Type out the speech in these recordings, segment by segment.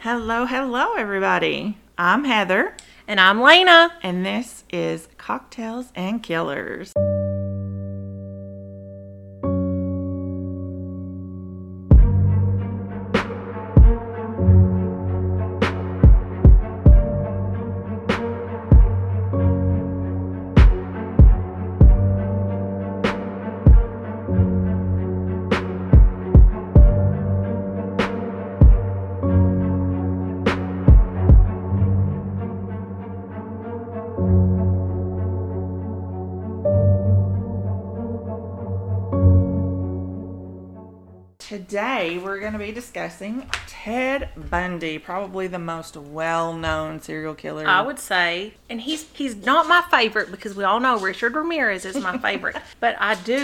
Hello, everybody. I'm Heather. And I'm Lena. And this is Cocktails and Killers. Today, we're going to be discussing Ted Bundy, probably the most well-known serial killer. I would say, and he's not my favorite because we all know Richard Ramirez is my favorite. But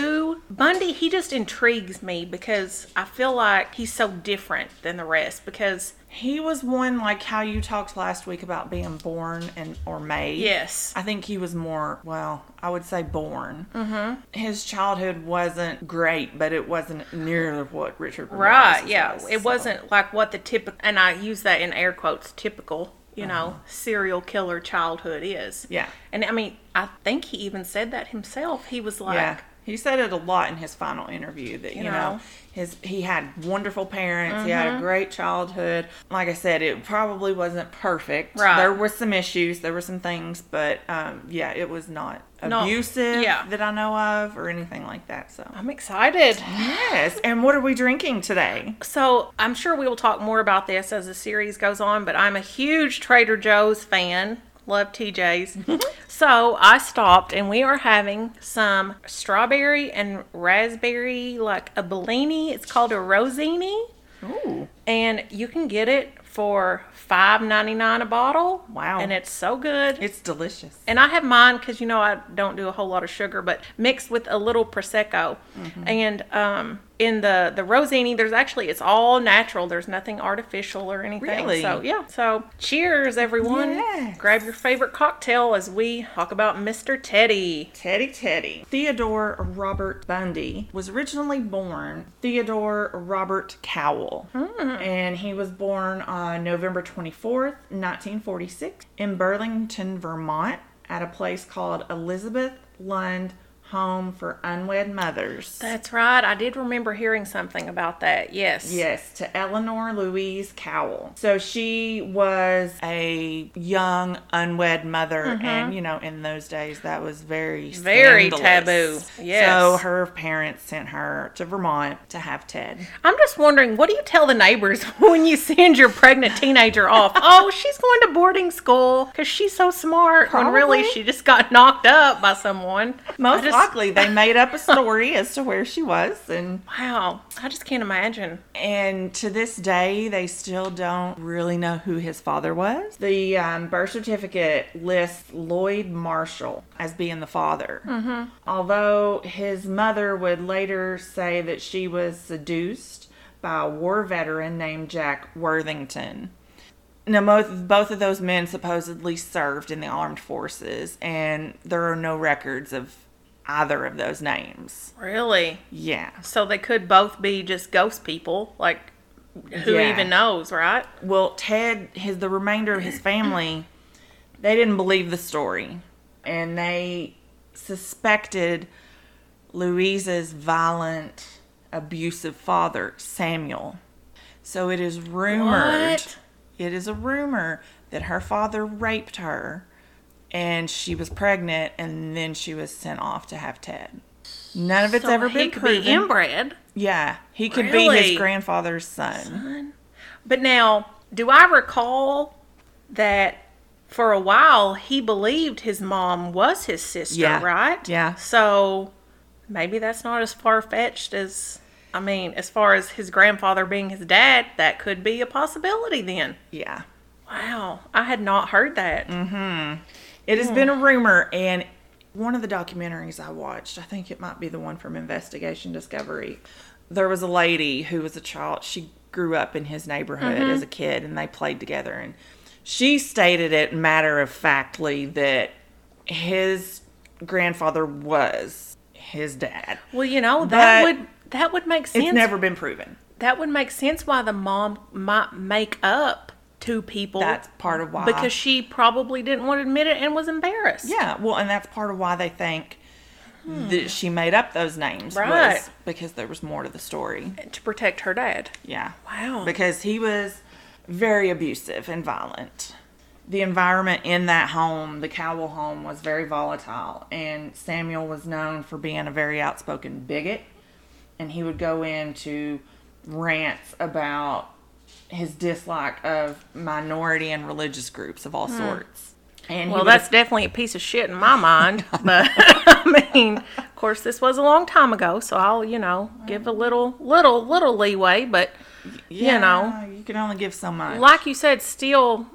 Bundy, he just intrigues me because I feel like he's so different than the rest because he was one like how you talked last week about being born or made. Yes. I think he was more, I would say born. Mm-hmm. His childhood wasn't great, but it wasn't near what Richard Ramirez Right, yeah. was, it wasn't like what the typical, and I use that in air quotes, typical, serial killer childhood is. Yeah. And I mean, I think he even said that himself. He was like... Yeah. He said it a lot in his final interview that, you know, he had wonderful parents. Mm-hmm. He had a great childhood. Like I said, it probably wasn't perfect. Right. There were some issues. There were some things. But, it was not abusive that I know of or anything like that. So I'm excited. Yes. And what are we drinking today? So I'm sure we will talk more about this as the series goes on, but I'm a huge Trader Joe's fan. Love TJ's. So I stopped and we are having some strawberry and raspberry, like a Bellini. It's called a Rosini. Ooh. And you can get it for $5.99 a bottle. Wow. And it's so good. It's delicious. And I have mine because, I don't do a whole lot of sugar, but mixed with a little Prosecco. Mm-hmm. And in the Rosini, it's all natural. There's nothing artificial or anything. Really? So, yeah. So, cheers, everyone. Yes. Grab your favorite cocktail as we talk about Mr. Teddy. Teddy. Theodore Robert Bundy was originally born Theodore Robert Cowell. And he was born on November 24th, 1946 in Burlington, Vermont at a place called Elizabeth Lund Home for Unwed Mothers. That's right. I did remember hearing something about that. Yes. Yes, to Eleanor Louise Cowell. So she was a young unwed mother, and in those days that was very taboo. Yes. So her parents sent her to Vermont to have Ted. I'm just wondering, what do you tell the neighbors when you send your pregnant teenager off? Oh, she's going to boarding school because she's so smart. Probably. When really she just got knocked up by someone. Most likely they made up a story as to where she was. And wow, I just can't imagine. And to this day, they still don't really know who his father was. The birth certificate lists Lloyd Marshall as being the father. Mm-hmm. Although his mother would later say that she was seduced by a war veteran named Jack Worthington. Now, both of those men supposedly served in the armed forces, and there are no records of either of those names. Really? Yeah. So they could both be just ghost people, like who even knows, right? Well, Ted, the remainder of his family, they didn't believe the story, and they suspected Louise's violent, abusive father, Samuel. So it is rumored. What? It is a rumor that her father raped her. And she was pregnant, and then she was sent off to have Ted. None of it's ever been proven. He could be inbred. Yeah, he could be his grandfather's son. But now, do I recall that for a while he believed his mom was his sister, right? Yeah. So maybe that's not as far-fetched as far as his grandfather being his dad, that could be a possibility then. Yeah. Wow, I had not heard that. Mm-hmm. It has been a rumor, and one of the documentaries I watched, I think it might be the one from Investigation Discovery, there was a lady who was a child. She grew up in his neighborhood as a kid, and they played together. And she stated it matter-of-factly that his grandfather was his dad. Well, that would make sense. It's never been proven. That would make sense why the mom might make up to people. That's part of why. Because she probably didn't want to admit it and was embarrassed. Yeah, well, and that's part of why they think that she made up those names. Right. Was because there was more to the story. To protect her dad. Yeah. Wow. Because he was very abusive and violent. The environment in that home, the Cowell home, was very volatile. And Samuel was known for being a very outspoken bigot. And he would go into rants about his dislike of minority and religious groups of all sorts. And Well, that's definitely a piece of shit in my mind. But, I mean, of course, this was a long time ago. So I'll, give a little leeway. But, you can only give so much. like you said, still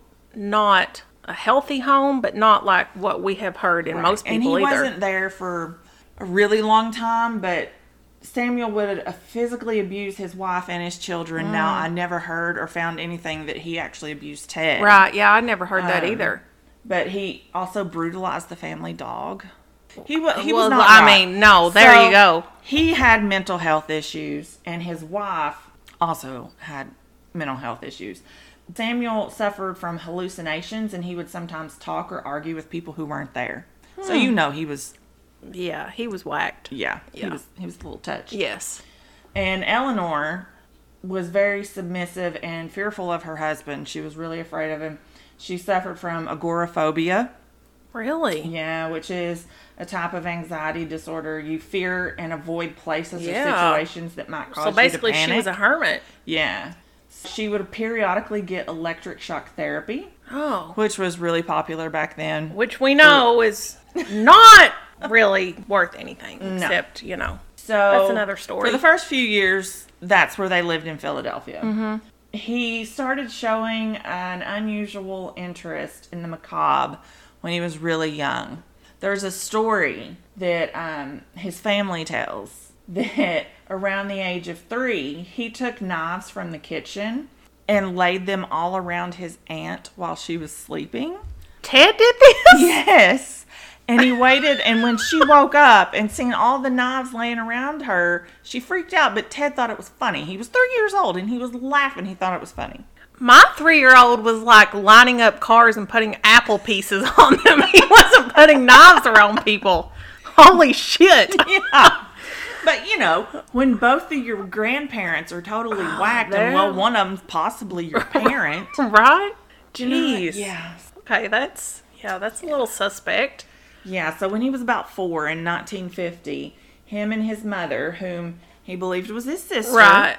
not a healthy home, but not like what we have heard in most people and he either. wasn't there for a really long time, but Samuel would physically abuse his wife and his children. Now, I never heard or found anything that he actually abused Ted. Right, yeah, I never heard that either. But he also brutalized the family dog. He was Well, not I right. mean, no, there So, you go. He had mental health issues, and his wife also had mental health issues. Samuel suffered from hallucinations, and he would sometimes talk or argue with people who weren't there. So he was, Yeah, he was whacked. he was a little touched. Yes. And Eleanor was very submissive and fearful of her husband. She was really afraid of him. She suffered from agoraphobia. Really? Yeah, which is a type of anxiety disorder. You fear and avoid places or Yeah. situations that might cause So basically, you to panic. she was a hermit. Yeah. She would periodically get electric shock therapy, Oh. which was really popular back then. Which we know is not really worth anything, except, So that's another story. For the first few years, that's where they lived in Philadelphia. Mm-hmm. He started showing an unusual interest in the macabre when he was really young. There's a story that his family tells that around the age of 3, he took knives from the kitchen and laid them all around his aunt while she was sleeping. Ted did this? Yes. And he waited, and when she woke up and seen all the knives laying around her, she freaked out, but Ted thought it was funny. He was 3 years old, and he was laughing. He thought it was funny. My 3-year-old was like lining up cars and putting apple pieces on them. He wasn't putting knives around people. Holy shit. Yeah. But, when both of your grandparents are totally whacked, and one of them's possibly your parent. Right? Jeez. Yeah. Okay, that's a little suspect. Yeah, so when he was about 4 in 1950, him and his mother, whom he believed was his sister, Right.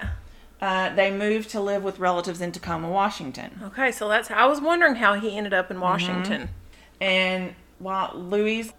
They moved to live with relatives in Tacoma, Washington. Okay, so I was wondering how he ended up in Washington. And while Louise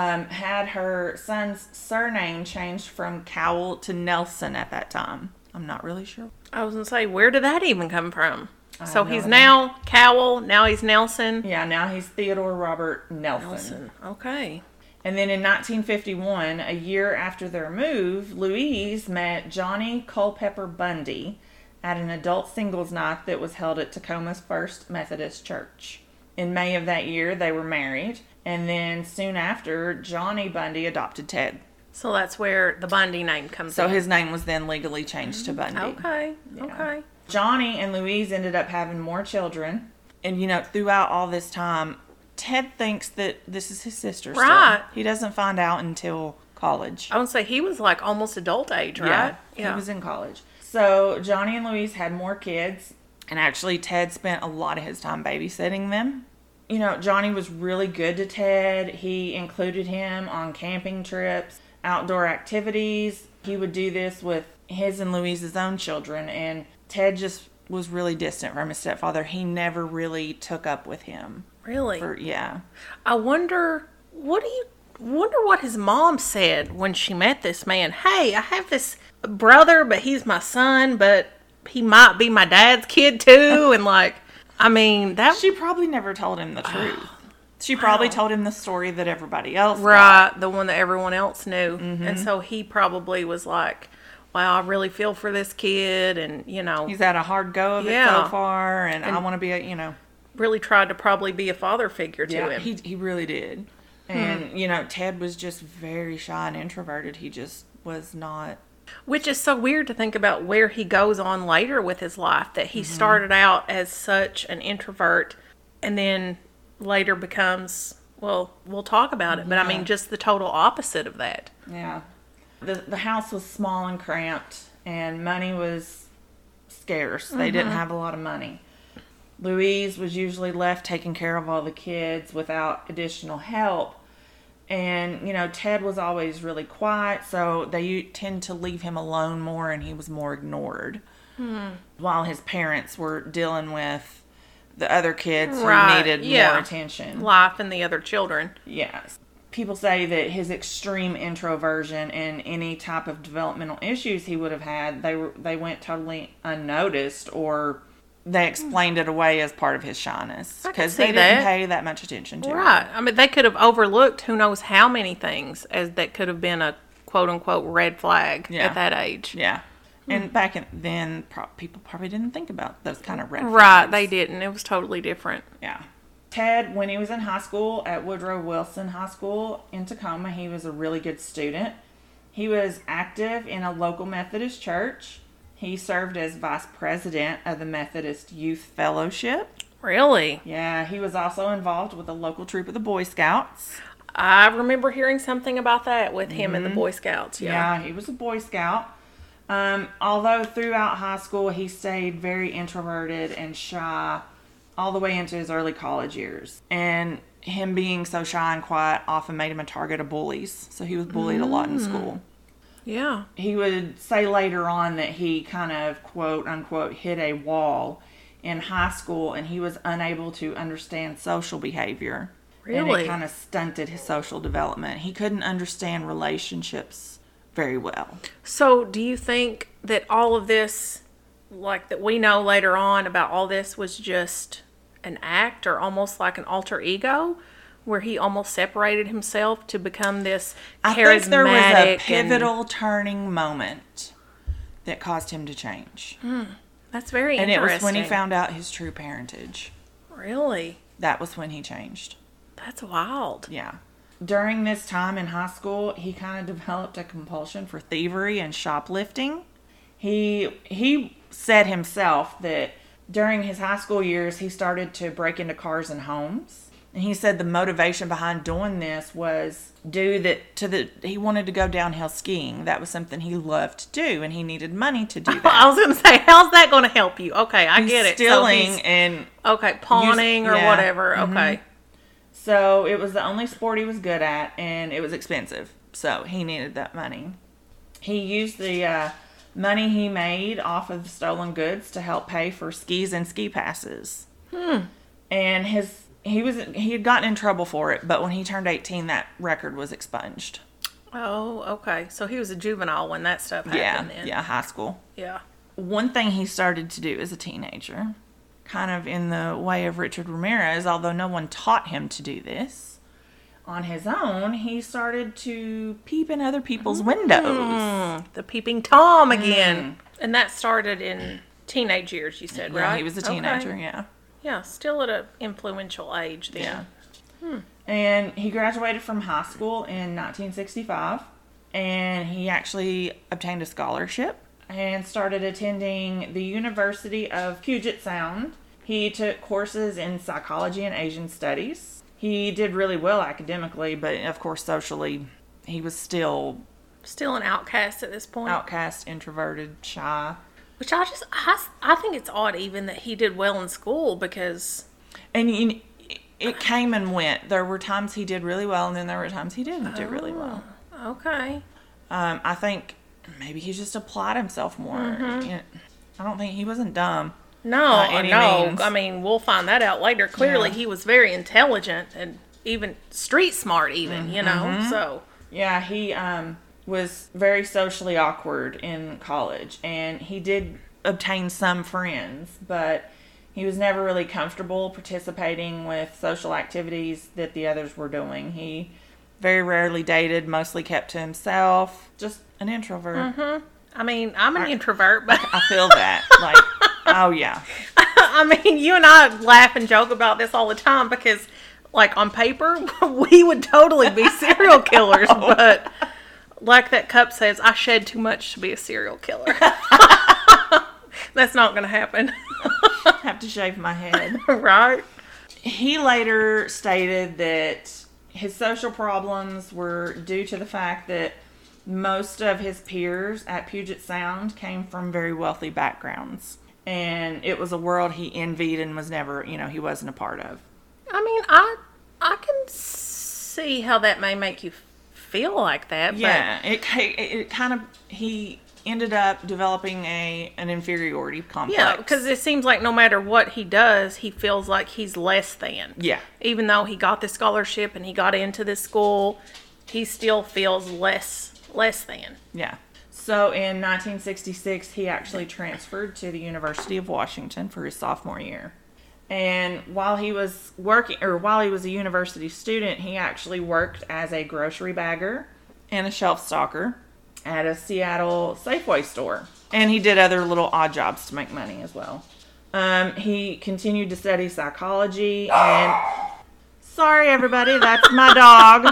had her son's surname changed from Cowell to Nelson at that time. I'm not really sure. I was going to say, where did that even come from? So no he's idea. now Cowell, now he's Nelson. Yeah, now he's Theodore Robert Nelson. Okay. And then in 1951, a year after their move, Louise met Johnny Culpepper Bundy at an adult singles night that was held at Tacoma's First Methodist Church. In May of that year, they were married, and then soon after, Johnny Bundy adopted Ted. So that's where the Bundy name comes So in. his name was then legally changed to Bundy. Okay, Yeah. okay. Johnny and Louise ended up having more children. And, throughout all this time, Ted thinks that this is his sister still. Right. He doesn't find out until college. I would say he was like almost adult age, right? Yeah, he was in college. So Johnny and Louise had more kids. And actually, Ted spent a lot of his time babysitting them. Johnny was really good to Ted. He included him on camping trips, outdoor activities. He would do this with his and Louise's own children. And Ted just was really distant from his stepfather. He never really took up with him. Really? Yeah. I wonder what his mom said when she met this man. Hey, I have this brother, but he's my son, but he might be my dad's kid too. And that She probably never told him the truth. She probably told him the story that everybody else right, the one that everyone else knew. Mm-hmm. And so he probably was like, wow, I really feel for this kid. And, He's had a hard go of it Yeah. so far, and I want to be really tried to probably be a father figure to him. he really did. And, Ted was just very shy and introverted. He just was not Which is so weird to think about where he goes on later with his life, that he started out as such an introvert and then later becomes, well, we'll talk about it, but I mean, just the total opposite of that. Yeah. The house was small and cramped, and money was scarce. They didn't have a lot of money. Louise was usually left taking care of all the kids without additional help. And, Ted was always really quiet, so they tend to leave him alone more, and he was more ignored. While his parents were dealing with the other kids who needed more attention. Life and the other children. Yes. People say that his extreme introversion and any type of developmental issues he would have had, they went totally unnoticed, or they explained it away as part of his shyness because they didn't pay that much attention to it. Right. I mean, they could have overlooked who knows how many things as that could have been a quote-unquote red flag at that age. Yeah. And back then, people probably didn't think about those kind of red flags. Right, they didn't. It was totally different. Yeah. Ted, when he was in high school at Woodrow Wilson High School in Tacoma, he was a really good student. He was active in a local Methodist church. He served as vice president of the Methodist Youth Fellowship. Really? Yeah, he was also involved with a local troop of the Boy Scouts. I remember hearing something about that with him and the Boy Scouts. Yeah, he was a Boy Scout. Although throughout high school he stayed very introverted and shy all the way into his early college years. And him being so shy and quiet often made him a target of bullies. So he was bullied a lot in school. Yeah. He would say later on that he kind of, quote unquote, hit a wall in high school and he was unable to understand social behavior. Really? And it kind of stunted his social development. He couldn't understand relationships very well. So do you think that all of this, like that we know later on about all this, was just an act or almost like an alter ego where he almost separated himself to become this charismatic? I think there was a pivotal turning moment that caused him to change. That's very interesting. And it was when he found out his true parentage. Really? That was when he changed. That's wild. Yeah. During this time in high school, he kind of developed a compulsion for thievery and shoplifting. He said himself that during his high school years, he started to break into cars and homes. And he said the motivation behind doing this was he wanted to go downhill skiing. That was something he loved to do, and he needed money to do that. I was going to say, how's that going to help you? Okay, I get it. Stealing and pawning or whatever. Mm-hmm. Okay. So it was the only sport he was good at, and it was expensive. So he needed that money. He used the money he made off of the stolen goods to help pay for skis and ski passes. And he had gotten in trouble for it, but when he turned 18, that record was expunged. Oh, okay. So he was a juvenile when that stuff happened then. Yeah, high school. Yeah. One thing he started to do as a teenager, kind of in the way of Richard Ramirez, although no one taught him to do this, on his own, he started to peep in other people's windows. The peeping Tom again. And that started in teenage years, you said, right? Yeah, he was a teenager, yeah. Yeah, still at an influential age then. Yeah. And he graduated from high school in 1965, and he actually obtained a scholarship and started attending the University of Puget Sound. He took courses in psychology and Asian studies. He did really well academically, but of course socially, he was still an outcast at this point. Outcast, introverted, shy. Which I think it's odd even that he did well in school because... And it came and went. There were times he did really well, and then there were times he didn't do really well. Okay. I think maybe he just applied himself more. I don't think he wasn't dumb. No. I mean, we'll find that out later. Clearly, he was very intelligent and even street smart even, you know, so... Yeah, he was very socially awkward in college, and he did obtain some friends, but he was never really comfortable participating with social activities that the others were doing. He very rarely dated, mostly kept to himself, just an introvert. I mean, I'm an introvert, but... I feel that. Like, oh, yeah. I mean, you and I laugh and joke about this all the time because, like, on paper, we would totally be serial killers, but... like that cup says, I shed too much to be a serial killer. That's not going to happen. Have to shave my head. Right? He later stated that his social problems were due to the fact that most of his peers at Puget Sound came from very wealthy backgrounds. And it was a world he envied and was never, he wasn't a part of. I mean, I can see how that may make you feel like that. Yeah, it kind of, he ended up developing an inferiority complex. Yeah, because it seems like no matter what he does, he feels like he's less than. Yeah. Even though he got this scholarship and he got into this school, he still feels less than. Yeah. So in 1966, he actually transferred to the University of Washington for his sophomore year. And while he was a university student, he actually worked as a grocery bagger and a shelf stalker at a Seattle Safeway store. And he did other little odd jobs to make money as well. He continued to study psychology and... Sorry, everybody, that's my dog.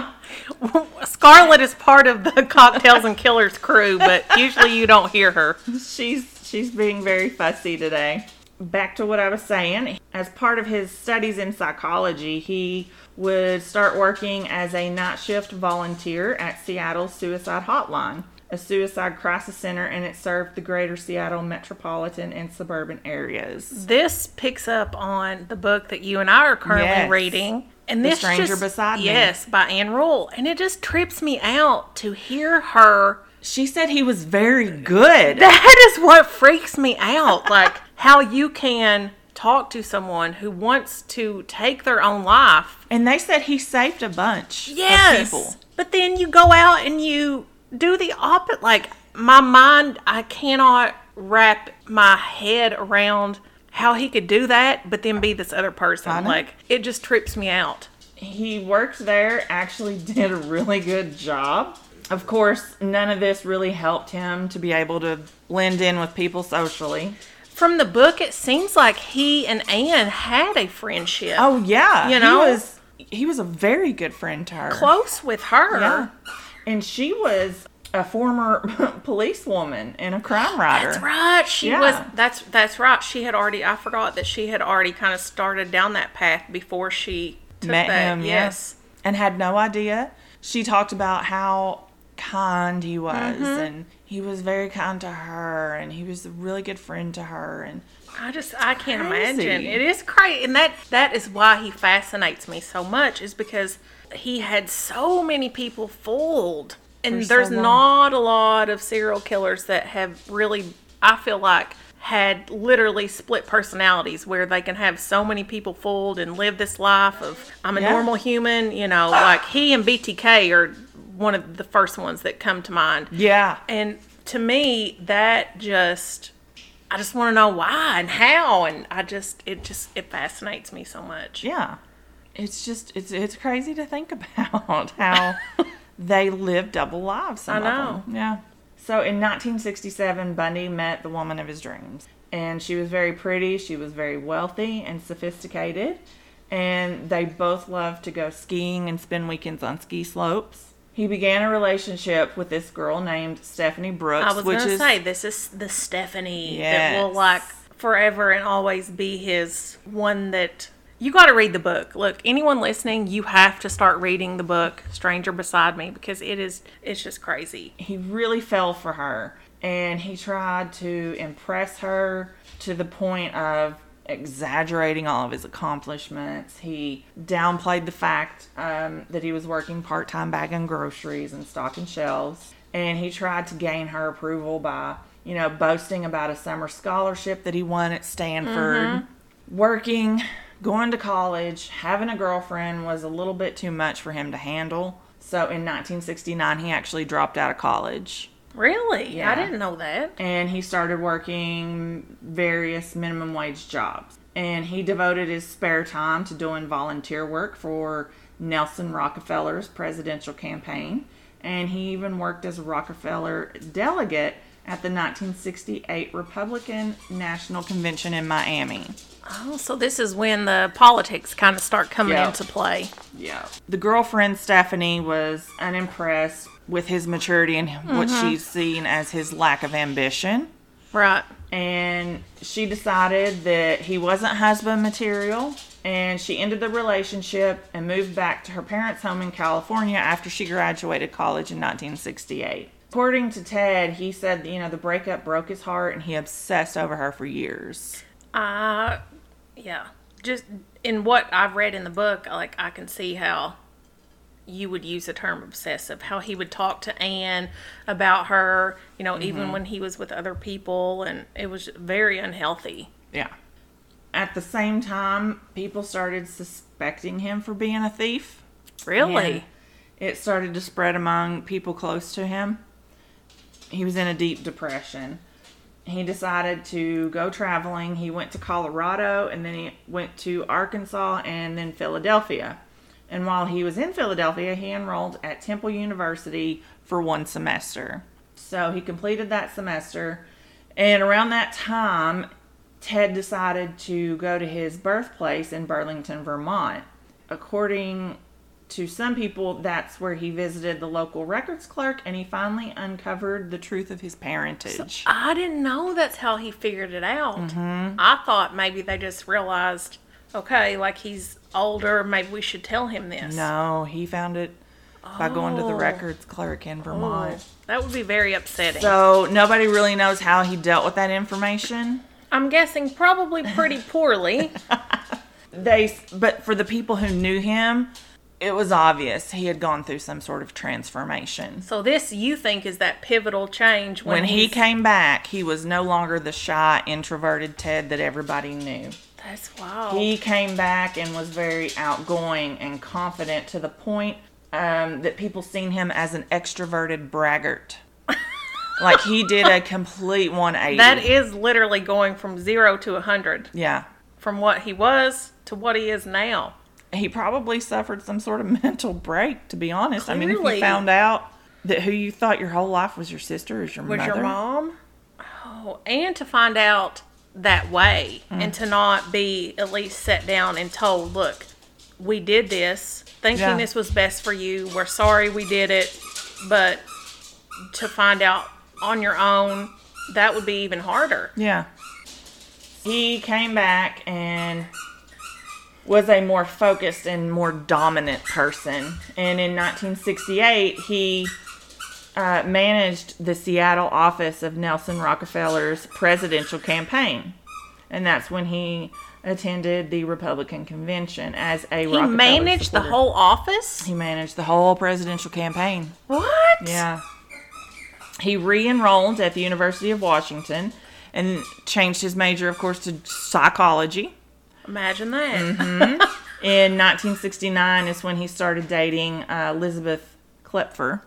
Scarlett is part of the Cocktails and Killers crew, but usually you don't hear her. She's being very fussy today. Back to what I was saying. As part of his studies in psychology, he would start working as a night shift volunteer at Seattle's Suicide Hotline, a suicide crisis center, and it served the greater Seattle metropolitan and suburban areas. This picks up on the book that you and I are currently reading. And The this Stranger Beside Me. Yes, by Anne Rule. And it just trips me out to hear her. She said he was very good. That is what freaks me out. Like, how you can talk to someone who wants to take their own life. And they said he saved a bunch of people. But then you go out and you do the opposite. Like, my mind, I cannot wrap my head around how he could do that, but then be this other person. Like, it just trips me out. He worked there, actually did a really good job. Of course, none of this really helped him to be able to blend in with people socially. From the book, it seems like he and Anne had a friendship. Oh, yeah. You know? He was a very good friend to her. Close with her. Yeah. And she was a former policewoman and a crime writer. That's right. She was. That's right. She had already. I forgot that she had already kind of started down that path before she met him. Yes, and had no idea. She talked about how kind he was, and he was very kind to her, and he was a really good friend to her. And I can't imagine. It is crazy, and that is why he fascinates me so much. Is because he had so many people fooled. And there's not a lot of serial killers that have really, I feel like, had literally split personalities where they can have so many people fooled and live this life of, I'm a normal human, like he and BTK are one of the first ones that come to mind. Yeah. And to me, I just want to know why and how, and it fascinates me so much. Yeah. It's crazy to think about how... They lived double lives, some of them. Yeah. So in 1967, Bundy met the woman of his dreams. And she was very pretty, she was very wealthy and sophisticated. And they both loved to go skiing and spend weekends on ski slopes. He began a relationship with this girl named Stephanie Brooks. I was going to say, this is the Stephanie that will, like, forever and always be his one that... You got to read the book. Look, anyone listening, you have to start reading the book, Stranger Beside Me, because it's just crazy. He really fell for her, and he tried to impress her to the point of exaggerating all of his accomplishments. He downplayed the fact that he was working part-time bagging groceries and stocking shelves, and he tried to gain her approval by, boasting about a summer scholarship that he won at Stanford, working... Going to college, having a girlfriend was a little bit too much for him to handle. So in 1969, he actually dropped out of college. Really? Yeah. I didn't know that. And he started working various minimum wage jobs. And he devoted his spare time to doing volunteer work for Nelson Rockefeller's presidential campaign. And he even worked as a Rockefeller delegate at the 1968 Republican National Convention in Miami. Oh, so this is when the politics kind of start coming into play. Yeah. The girlfriend, Stephanie, was unimpressed with his maturity and what she's seen as his lack of ambition. Right. And she decided that he wasn't husband material, and she ended the relationship and moved back to her parents' home in California after she graduated college in 1968. According to Ted, he said, the breakup broke his heart and he obsessed over her for years. Yeah. Just in what I've read in the book, like, I can see how you would use the term obsessive, how he would talk to Anne about her, even when he was with other people, and it was very unhealthy. Yeah. At the same time, people started suspecting him for being a thief. Really? And it started to spread among people close to him. He was in a deep depression. He decided to go traveling. He went to Colorado, and then he went to Arkansas, and then Philadelphia. And while he was in Philadelphia, he enrolled at Temple University for 1 semester. So he completed that semester. And around that time, Ted decided to go to his birthplace in Burlington, Vermont. According to some people, that's where he visited the local records clerk, and he finally uncovered the truth of his parentage. So I didn't know that's how he figured it out. I thought maybe they just realized, okay, like, he's older, maybe we should tell him this. No, he found it by going to the records clerk in Vermont. That would be very upsetting. So nobody really knows how he dealt with that information. I'm guessing probably pretty poorly. But for the people who knew him, it was obvious he had gone through some sort of transformation. So this, you think, is that pivotal change when he came back, he was no longer the shy, introverted Ted that everybody knew. That's wild. He came back and was very outgoing and confident to the point that people seen him as an extroverted braggart. Like, he did a complete 180. That is literally going from 0 to 100. Yeah. From what he was to what he is now. He probably suffered some sort of mental break, to be honest. Clearly. I mean, if you found out that who you thought your whole life was your sister is your mother. Was your mom? Oh, and to find out that way and to not be at least set down and told, look, we did this thinking this was best for you. We're sorry we did it. But to find out on your own, that would be even harder. Yeah. He came back and was a more focused and more dominant person. And in 1968, he managed the Seattle office of Nelson Rockefeller's presidential campaign. And that's when he attended the Republican convention as a Rockefeller supporter. He managed the whole office? He managed the whole presidential campaign. What? Yeah. He re-enrolled at the University of Washington and changed his major, of course, to psychology. Imagine that. In 1969 is when he started dating Elizabeth Klepfer,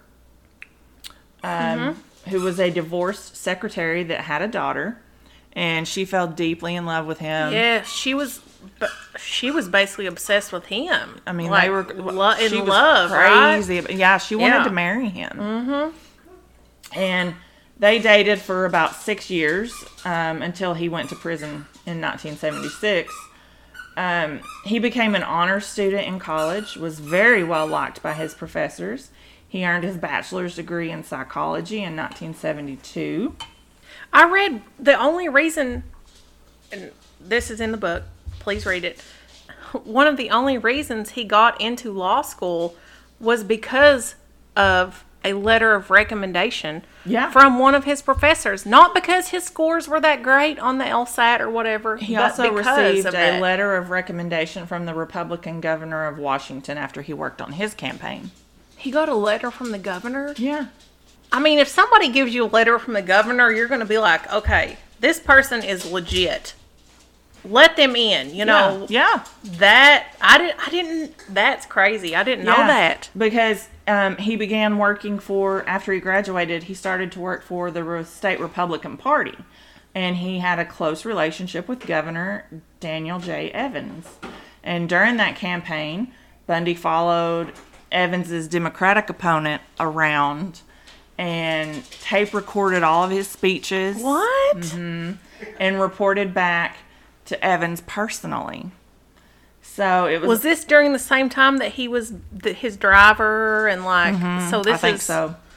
who was a divorced secretary that had a daughter, and she fell deeply in love with him. Yeah, she was basically obsessed with him. I mean, like, they were in love, crazy. right? Yeah, she wanted to marry him. And they dated for about 6 years until he went to prison in 1976. He became an honors student in college, was very well liked by his professors. He earned his bachelor's degree in psychology in 1972. I read the only reason, and this is in the book, please read it. One of the only reasons he got into law school was because of a letter of recommendation from one of his professors. Not because his scores were that great on the LSAT or whatever. He also received a letter of recommendation from the Republican governor of Washington after he worked on his campaign. He got a letter from the governor? Yeah. I mean, if somebody gives you a letter from the governor, you're going to be like, okay, this person is legit. Let them in, you know. Yeah. That, I didn't, that's crazy. I didn't know that. Because he began working after he graduated, he started to work for the state Republican Party. And he had a close relationship with Governor Daniel J. Evans. And during that campaign, Bundy followed Evans's Democratic opponent around and tape recorded all of his speeches. What? Mm-hmm. And reported back to Evans personally. So it was this during the same time that he was his driver and like so this I think so.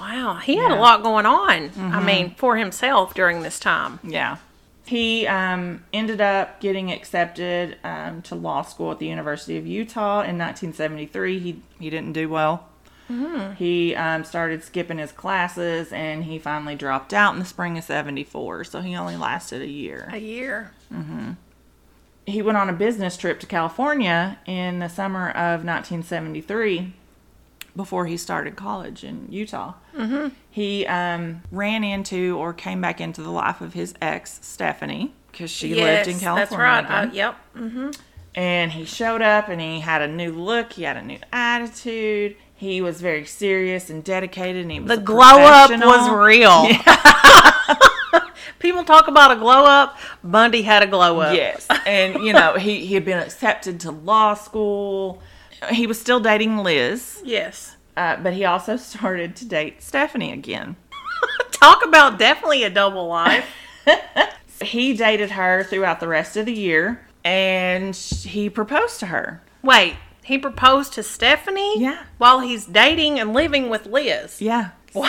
Wow, he had a Yeah. lot going on. I mean, for himself during this time. Yeah. He ended up getting accepted to law school at the University of Utah in 1973. He didn't do well. He started skipping his classes, and he finally dropped out in the spring of 74, so he only lasted a year. A year. He went on a business trip to California in the summer of 1973 before he started college in Utah. He ran into or came back into the life of his ex, Stephanie, because she lived in California. That's right. again. Yep. And he showed up, and he had a new look. He had a new attitude. He was very serious and dedicated, and he was The a glow up professional. was real. People talk about a glow up. Bundy had a glow up. Yes. And, he had been accepted to law school. He was still dating Liz, Yes. but he also started to date Stephanie again. Talk about definitely a double life. He dated her throughout the rest of the year, and he proposed to her. Wait, he proposed to Stephanie? Yeah. While he's dating and living with Liz. Yeah.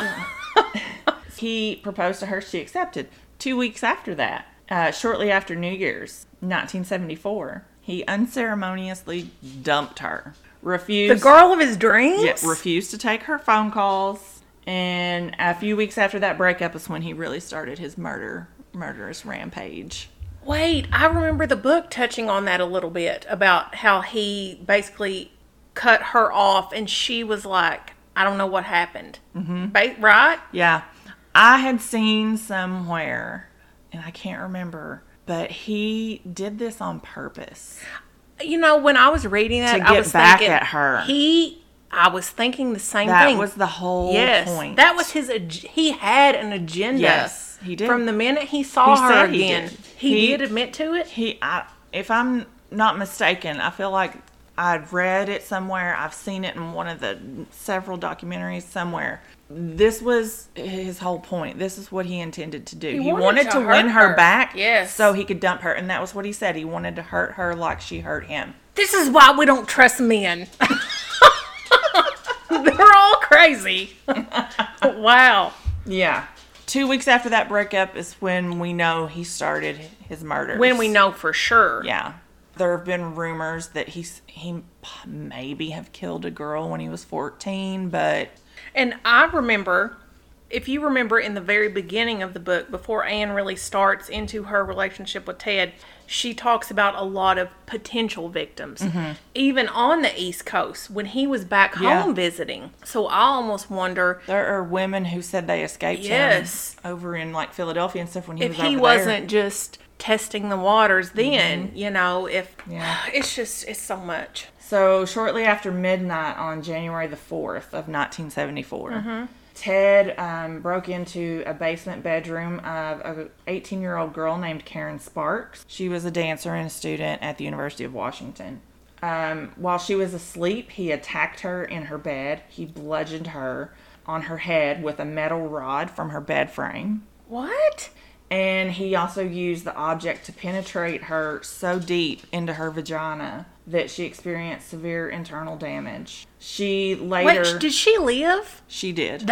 He proposed to her. She accepted. 2 weeks after that, shortly after New Year's, 1974, he unceremoniously dumped her. The girl of his dreams? Yeah, refused to take her phone calls. And a few weeks after that breakup is when he really started his murderous rampage. Wait, I remember the book touching on that a little bit about how he basically cut her off and she was like, I don't know what happened. Right? Yeah. I had seen somewhere, and I can't remember, but he did this on purpose. When I was reading that, To I get was back thinking, at her. I was thinking the same That thing. was the whole Yes, point. that was he had an agenda. Yes, he did. From the minute he saw He her said he again. did. He did admit to it? If I'm not mistaken, I feel like I'd read it somewhere. I've seen it in one of the several documentaries somewhere. This was his whole point. This is what he intended to do. He wanted to win her back, Yes. so he could dump her, and that was what he said. He wanted to hurt her like she hurt him. This is why we don't trust men. They're all crazy. Wow. Yeah. 2 weeks after that breakup is when we know he started his murders. When we know for sure. Yeah. There have been rumors that he maybe have killed a girl when he was 14, but... And I remember, if you remember in the very beginning of the book, before Anne really starts into her relationship with Ted, she talks about a lot of potential victims, even on the East Coast when he was back home visiting. So I almost wonder There are women who said they escaped Yes. him over in like Philadelphia and stuff when he if was over he there. wasn't just testing the waters then, if Yeah. it's so much. So shortly after midnight on January the 4th of 1974, Ted broke into a basement bedroom of an 18-year-old girl named Karen Sparks. She was a dancer and a student at the University of Washington. While she was asleep, he attacked her in her bed. He bludgeoned her on her head with a metal rod from her bed frame. What? And he also used the object to penetrate her so deep into her vagina that she experienced severe internal damage. She later... Wait, did she live? She did.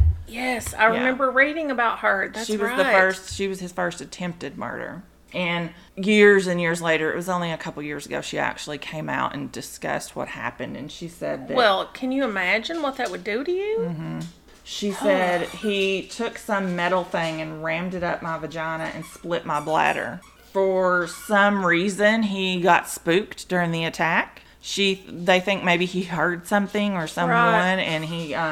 Yes, I remember reading about her. That's She was right. she was his first attempted murder. And years and years later, it was only a couple years ago, she actually came out and discussed what happened. And she said that... Well, can you imagine what that would do to you? She said, he took some metal thing and rammed it up my vagina and split my bladder. For some reason, he got spooked during the attack. They think maybe he heard something or someone, and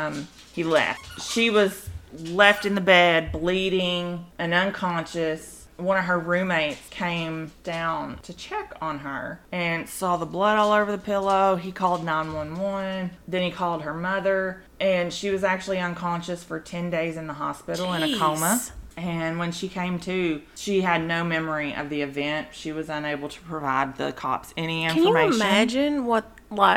he left. She was left in the bed, bleeding and unconscious. One of her roommates came down to check on her and saw the blood all over the pillow. He called 911. Then he called her mother, and she was actually unconscious for 10 days in the hospital in a coma. And when she came to, she had no memory of the event. She was unable to provide the cops any information. Can you imagine what,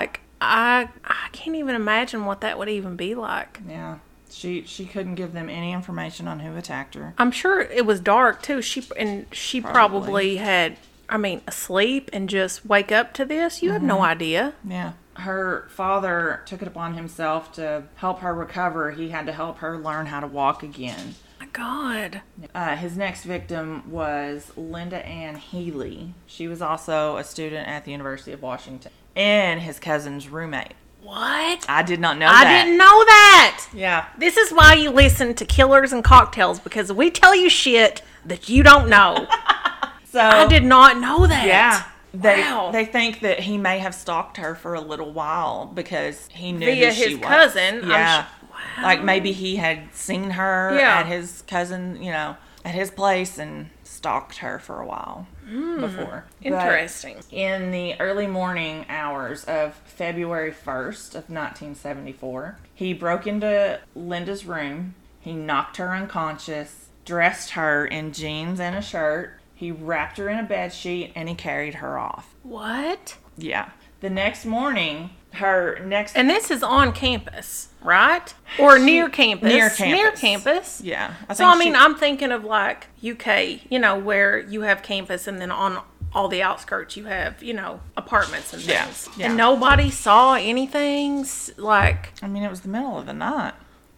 I can't even imagine what that would even be like. Yeah. She couldn't give them any information on who attacked her. I'm sure it was dark too. She probably had, asleep and just wake up to this. You have no idea. Yeah. her father took it upon himself to help her recover. He had to help her learn how to walk again. My God. His next victim was Linda Ann Healy. She was also a student at the University of Washington and his cousin's roommate. What? I did not know that. I didn't know that. Yeah. This is why you listen to Killers and Cocktails, because we tell you shit that you don't know. So I did not know that. Yeah. Wow. They think that he may have stalked her for a little while because he knew Via who she his was. cousin. Yeah. Wow. Like maybe he had seen her at his cousin, at his place and stalked her for a while before. Interesting. But in the early morning hours of February 1st of 1974, he broke into Linda's room. He knocked her unconscious, dressed her in jeans and a shirt. He wrapped her in a bed sheet and he carried her off. What? Yeah. The next morning, And this is on campus, right? Or near campus? Near campus. Near campus. Yeah. I'm thinking of like UK, where you have campus and then on all the outskirts you have, apartments and things. Yeah. And nobody saw anything like... it was the middle of the night.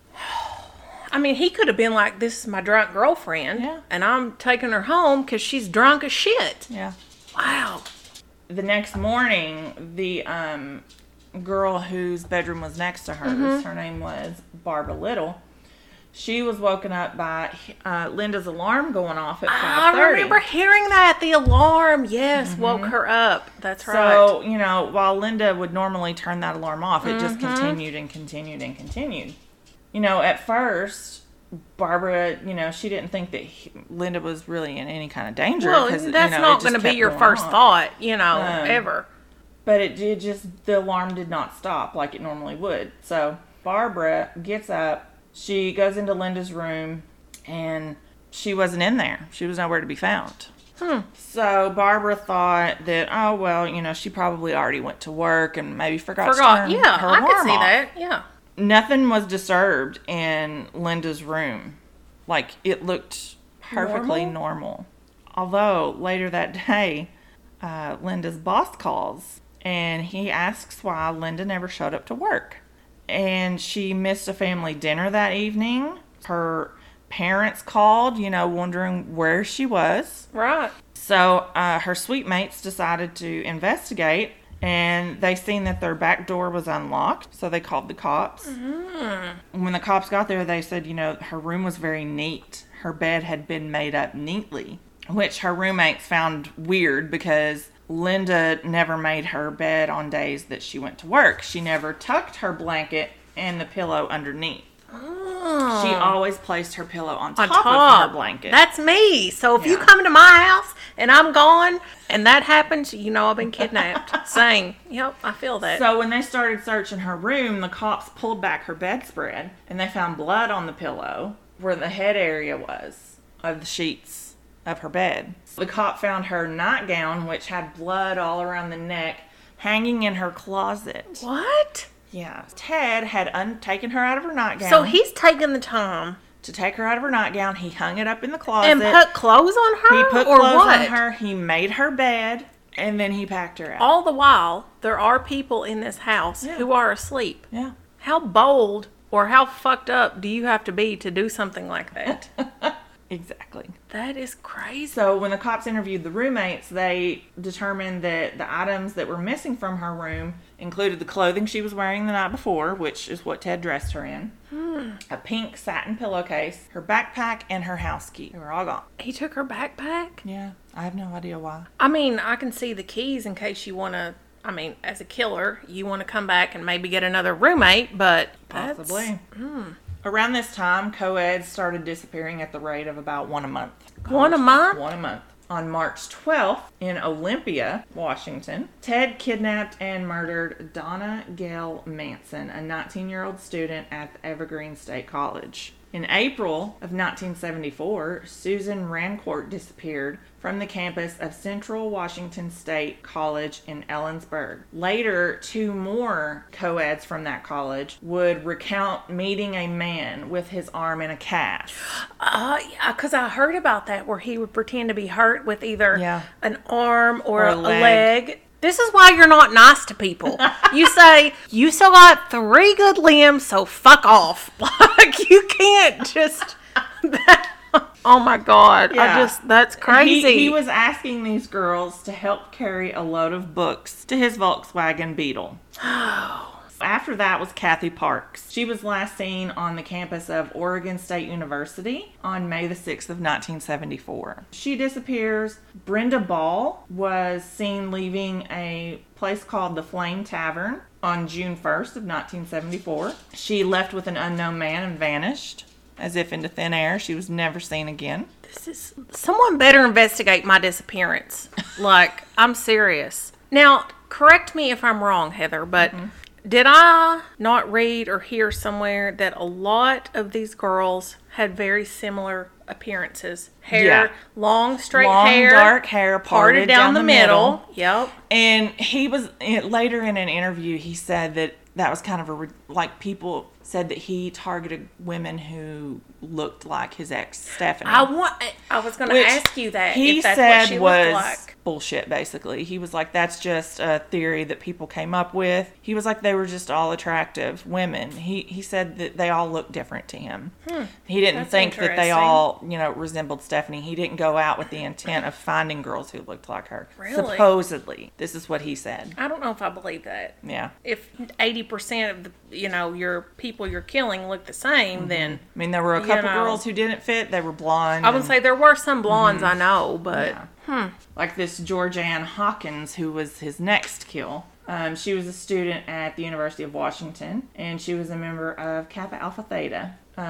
he could have been like, this is my drunk girlfriend. Yeah. And I'm taking her home because she's drunk as shit. Yeah. Wow. The next morning, the girl whose bedroom was next to hers, her name was Barbara Little, she was woken up by Linda's alarm going off at 5:30. I remember hearing that. The alarm, yes, woke her up. That's right. So, while Linda would normally turn that alarm off, it just continued and continued and continued. At first, Barbara, she didn't think that Linda was really in any kind of danger. Well, that's not going to be your first thought, ever. But the alarm did not stop like it normally would. So Barbara gets up, she goes into Linda's room, and she wasn't in there. She was nowhere to be found. So Barbara thought that, she probably already went to work and maybe forgot to turn her alarm I could see off. that, yeah. Nothing was disturbed in Linda's room. Like, it looked perfectly normal. Although, later that day, Linda's boss calls, and he asks why Linda never showed up to work. And she missed a family dinner that evening. Her parents called, wondering where she was. Right. So, her suite mates decided to investigate. And they seen that their back door was unlocked, so they called the cops. When the cops got there, they said, her room was very neat. Her bed had been made up neatly, which her roommates found weird because Linda never made her bed on days that she went to work. She never tucked her blanket and the pillow underneath. She always placed her pillow on top of her blanket. That's me. So if you come to my house and I'm gone and that happens, I've been kidnapped. Same. Yep, I feel that. So when they started searching her room, the cops pulled back her bedspread and they found blood on the pillow where the head area was of the sheets of her bed. The cop found her nightgown, which had blood all around the neck, hanging in her closet. What? Yeah. Ted had taken her out of her nightgown. So he's taken the time to take her out of her nightgown. He hung it up in the closet. And put clothes on her? He put clothes on her. He made her bed. And then he packed her out. All the while, there are people in this house who are asleep. Yeah. How bold or how fucked up do you have to be to do something like that? Exactly. That is crazy. So when the cops interviewed the roommates, they determined that the items that were missing from her room included the clothing she was wearing the night before, which is what Ted dressed her in, a pink satin pillowcase, her backpack, and her house key. They were all gone. He took her backpack? Yeah. I have no idea why. I can see the keys in case you want to, as a killer, you want to come back and maybe get another roommate, but possibly. Around this time, co-eds started disappearing at the rate of about one a month. One a month? One a month. On March 12th, in Olympia, Washington, Ted kidnapped and murdered Donna Gail Manson, a 19-year-old student at Evergreen State College. In April of 1974, Susan Rancourt disappeared from the campus of Central Washington State College in Ellensburg. Later, 2 more co-eds from that college would recount meeting a man with his arm in a cast. Yeah, because I heard about that where he would pretend to be hurt with either an arm or a leg. This is why you're not nice to people. You say, you still got 3 good limbs, so fuck off. Like, you can't just... Oh my God. Yeah. That's crazy. He was asking these girls to help carry a load of books to his Volkswagen Beetle. After that was Kathy Parks. She was last seen on the campus of Oregon State University on May the 6th of 1974. She disappears. Brenda Ball was seen leaving a place called the Flame Tavern on June 1st of 1974. She left with an unknown man and vanished as if into thin air. She was never seen again. Someone better investigate my disappearance. Like, I'm serious. Now, correct me if I'm wrong, Heather, but did I not read or hear somewhere that a lot of these girls had very similar appearances? Hair, long, straight hair. Dark hair, parted down the middle. Yep. And he was, later in an interview, he said that was kind of people said that he targeted women who looked like his ex, Stephanie. I was going to ask you that. He if that's said what she was looked like. Bullshit, basically. He was like, that's just a theory that people came up with. He was like, they were just all attractive women. He said that they all looked different to him. He didn't think that they all, resembled Stephanie. He didn't go out with the intent of finding girls who looked like her. Really? Supposedly. This is what he said. I don't know if I believe that. Yeah. If 80% of the, your people you're killing look the same, then... I mean, there were a couple girls who didn't fit. They were blonde. I would say there were some blondes I know, but... Yeah. Like this Georgianne Hawkins, who was his next kill. She was a student at the University of Washington, and she was a member of Kappa Alpha Theta.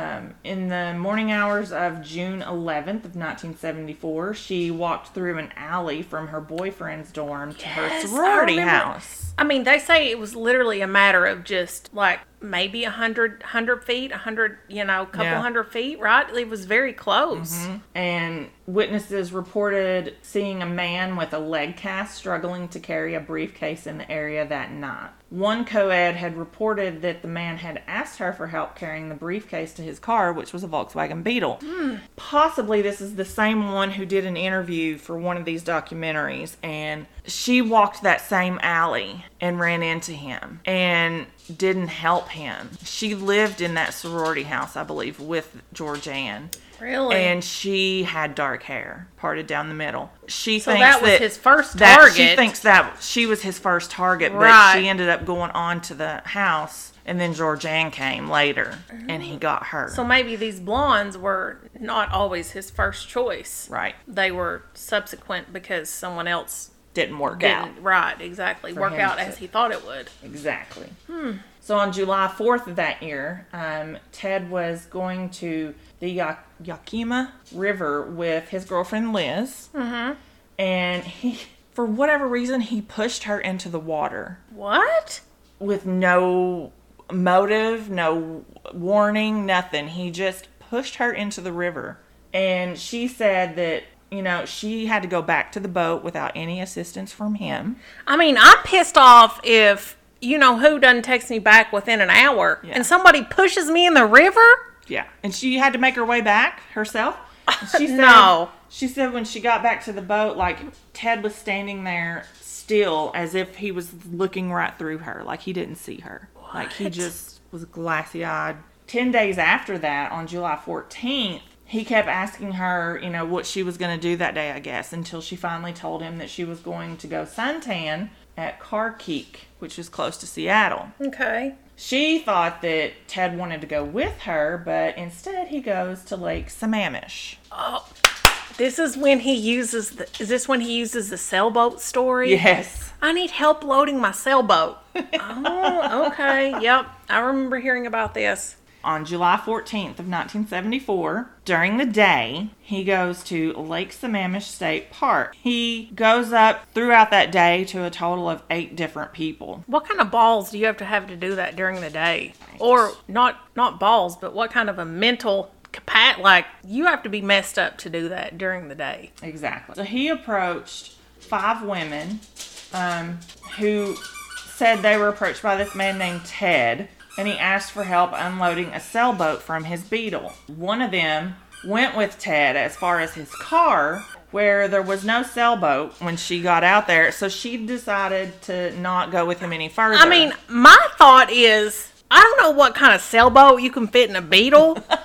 In the morning hours of June 11th of 1974, she walked through an alley from her boyfriend's dorm to her sorority house. I mean, they say it was literally a matter of just like maybe 100 feet, 100, couple hundred feet, right? It was very close. And witnesses reported seeing a man with a leg cast struggling to carry a briefcase in the area that night. One co-ed had reported that the man had asked her for help carrying the briefcase to his car, which was a Volkswagen Beetle. Possibly this is the same one who did an interview for one of these documentaries, and she walked that same alley and ran into him and didn't help him. She lived in that sorority house, I believe, with Georgianne. Really? And she had dark hair, parted down the middle. She thinks that was his first target. She thinks that she was his first target, but right. she ended up going on to the house, and then Georgianne came later, and he got her. So maybe these blondes were not always his first choice. Right. They were subsequent because someone else didn't work out. Right, exactly. Work out as he thought it would. Exactly. So on July 4th of that year, Ted was going to the Yakima River with his girlfriend Liz. And he, for whatever reason, he pushed her into the water. What? With no motive, no warning, nothing. He just pushed her into the river. And she said that, she had to go back to the boat without any assistance from him. I mean, I'm pissed off if... who doesn't text me back within an hour and somebody pushes me in the river? Yeah. And she had to make her way back herself. She said, No. She said when she got back to the boat, like, Ted was standing there still as if he was looking right through her. Like, he didn't see her. What? Like, he just was glassy-eyed. 10 days after that, on July 14th, he kept asking her, what she was going to do that day, I guess, until she finally told him that she was going to go suntan at Carkeek, which is close to Seattle. Okay. She thought that Ted wanted to go with her, but instead he goes to Lake Sammamish. Oh, this is when he uses is this when he uses the sailboat story? Yes. I need help loading my sailboat. Oh, okay. Yep. I remember hearing about this. On July 14th of 1974, during the day, he goes to Lake Sammamish State Park. He goes up throughout that day to a total of 8 different people. What kind of balls do you have to do that during the day? Or not balls, but what kind of a mental capacity? Like, you have to be messed up to do that during the day. Exactly. So he approached 5 women who said they were approached by this man named Ted, and he asked for help unloading a sailboat from his Beetle. One of them went with Ted as far as his car where there was no sailboat when she got out there, so she decided to not go with him any further. I mean, my thought is, I don't know what kind of sailboat you can fit in a Beetle, but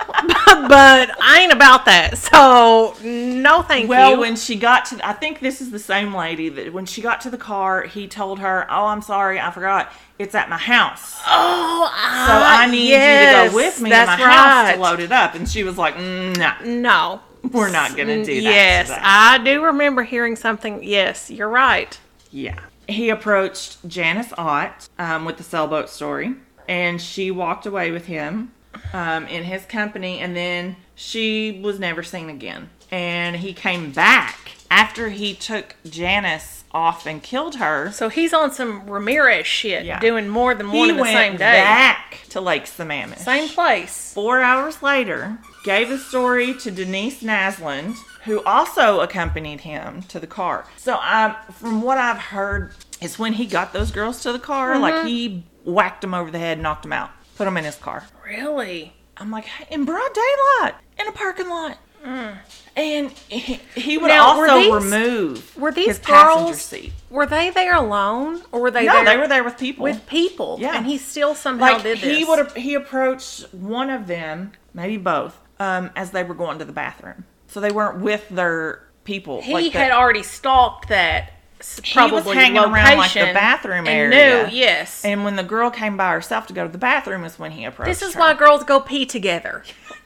I ain't about that. So, no thank you. Well, when she got to, I think this is the same lady that when she got to the car, he told her, "Oh, I'm sorry, I forgot. It's at my house. Oh, so I need you to go with me to my house to load it up." And she was like, No. We're not going to do that. Yes, today. I do remember hearing something. Yes, you're right. Yeah. He approached Janice Ott with the sailboat story, and she walked away with him in his company, and then she was never seen again. And he came back after he took Janice off and killed her. So he's on some Ramirez shit, doing more than one in the same day. He went back to Lake Sammamish. Same place. 4 hours later, gave the story to Denise Naslund, who also accompanied him to the car. So from what I've heard, is when he got those girls to the car, like he whacked them over the head, knocked them out, put them in his car. Really? I'm like, in broad daylight, in a parking lot. And he would also remove his passenger seat. Were they there alone, or were they No, there? they were there with people. With people, yeah. And he still somehow did this. He approached one of them, maybe both, as they were going to the bathroom. So they weren't with their people. He had already stalked that. Probably he was hanging around like the bathroom area. Knew, yes. And when the girl came by herself to go to the bathroom is when he approached her. This is why girls go pee together.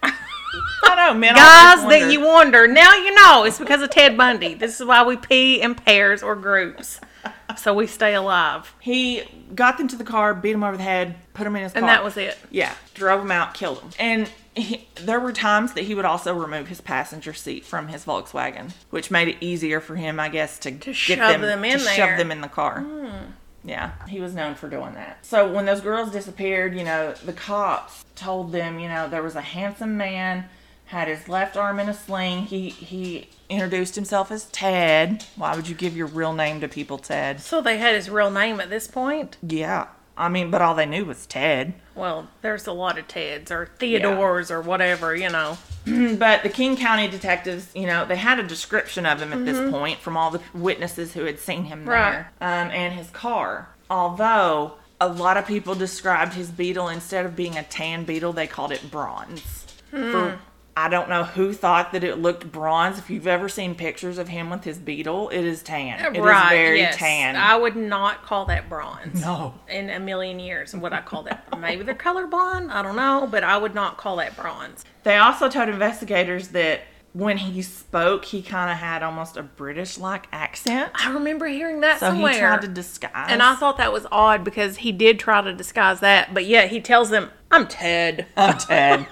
I know, men. Guys that you wonder. Now you know. It's because of Ted Bundy. This is why we pee in pairs or groups. So we stay alive. He got them to the car, beat them over the head, put them in his car. And that was it. Yeah. Drove them out, killed them. And there were times that he would also remove his passenger seat from his Volkswagen, which made it easier for him, I guess, to shove them in the car. Yeah, he was known for doing that. So when those girls disappeared, the cops told them, there was a handsome man, had his left arm in a sling. He introduced himself as Ted. Why would you give your real name to people, Ted? So they had his real name at this point? Yeah. I mean, but all they knew was Ted. Well, there's a lot of Teds or Theodores or whatever, But the King County detectives, they had a description of him at this point from all the witnesses who had seen him there. And his car. Although a lot of people described his Beetle, instead of being a tan Beetle, they called it bronze. I don't know who thought that it looked bronze. If you've ever seen pictures of him with his Beetle, it is tan. It is very tan. I would not call that bronze. No. In a million years. Would I call that? Maybe they're colorblind. I don't know. But I would not call that bronze. They also told investigators that when he spoke, he kind of had almost a British-like accent. I remember hearing that So somewhere. he tried to disguise. And I thought that was odd because he did try to disguise that. But yet he tells them, I'm Ted. I'm Ted.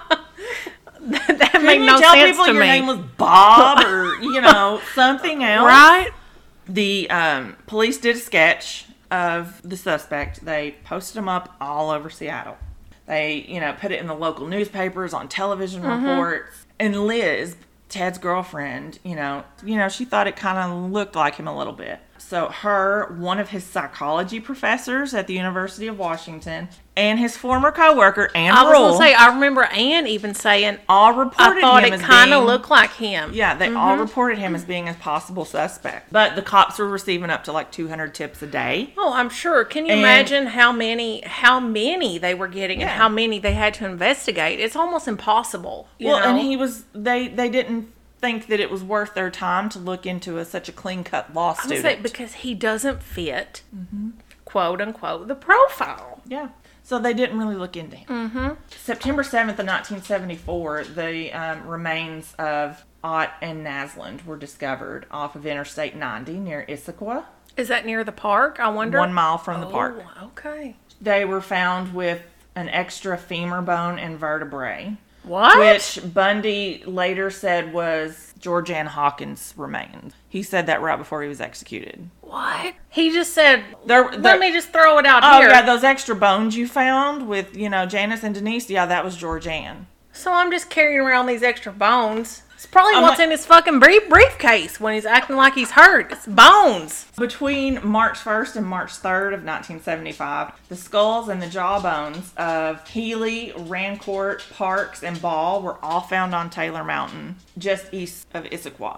That made no sense to me. Tell people your name was Bob or, something else. Right? The police did a sketch of the suspect. They posted him up all over Seattle. They, put it in the local newspapers, on television reports. And Liz, Ted's girlfriend, she thought it kind of looked like him a little bit. So one of his psychology professors at the University of Washington, and his former coworker, Ann Rule. I was going to say, I remember Ann even saying, all reported I thought him it kind of looked like him. Yeah, they all reported him as being a possible suspect. But the cops were receiving up to like 200 tips a day. Oh, I'm sure. Can you imagine how many they were getting and how many they had to investigate? It's almost impossible. You know? And they didn't think that it was worth their time to look into such a clean-cut law student. I would say because he doesn't fit, quote unquote, the profile. Yeah. So they didn't really look into him. September 7th of 1974, the remains of Ott and Naslund were discovered off of Interstate 90 near Issaquah. Is that near the park, I wonder? 1 mile from the park. Okay. They were found with an extra femur bone and vertebrae. What? Which Bundy later said was Georgianne Hawkins' remains. He said that right before he was executed. What? He just said, let me just throw it out here. Oh, yeah, those extra bones you found with, Janice and Denise, yeah, that was Georgianne. So I'm just carrying around these extra bones. It's probably what's in his fucking briefcase when he's acting like he's hurt. It's bones. Between March 1st and March 3rd of 1975, the skulls and the jawbones of Healy, Rancourt, Parks, and Ball were all found on Taylor Mountain, just east of Issaquah.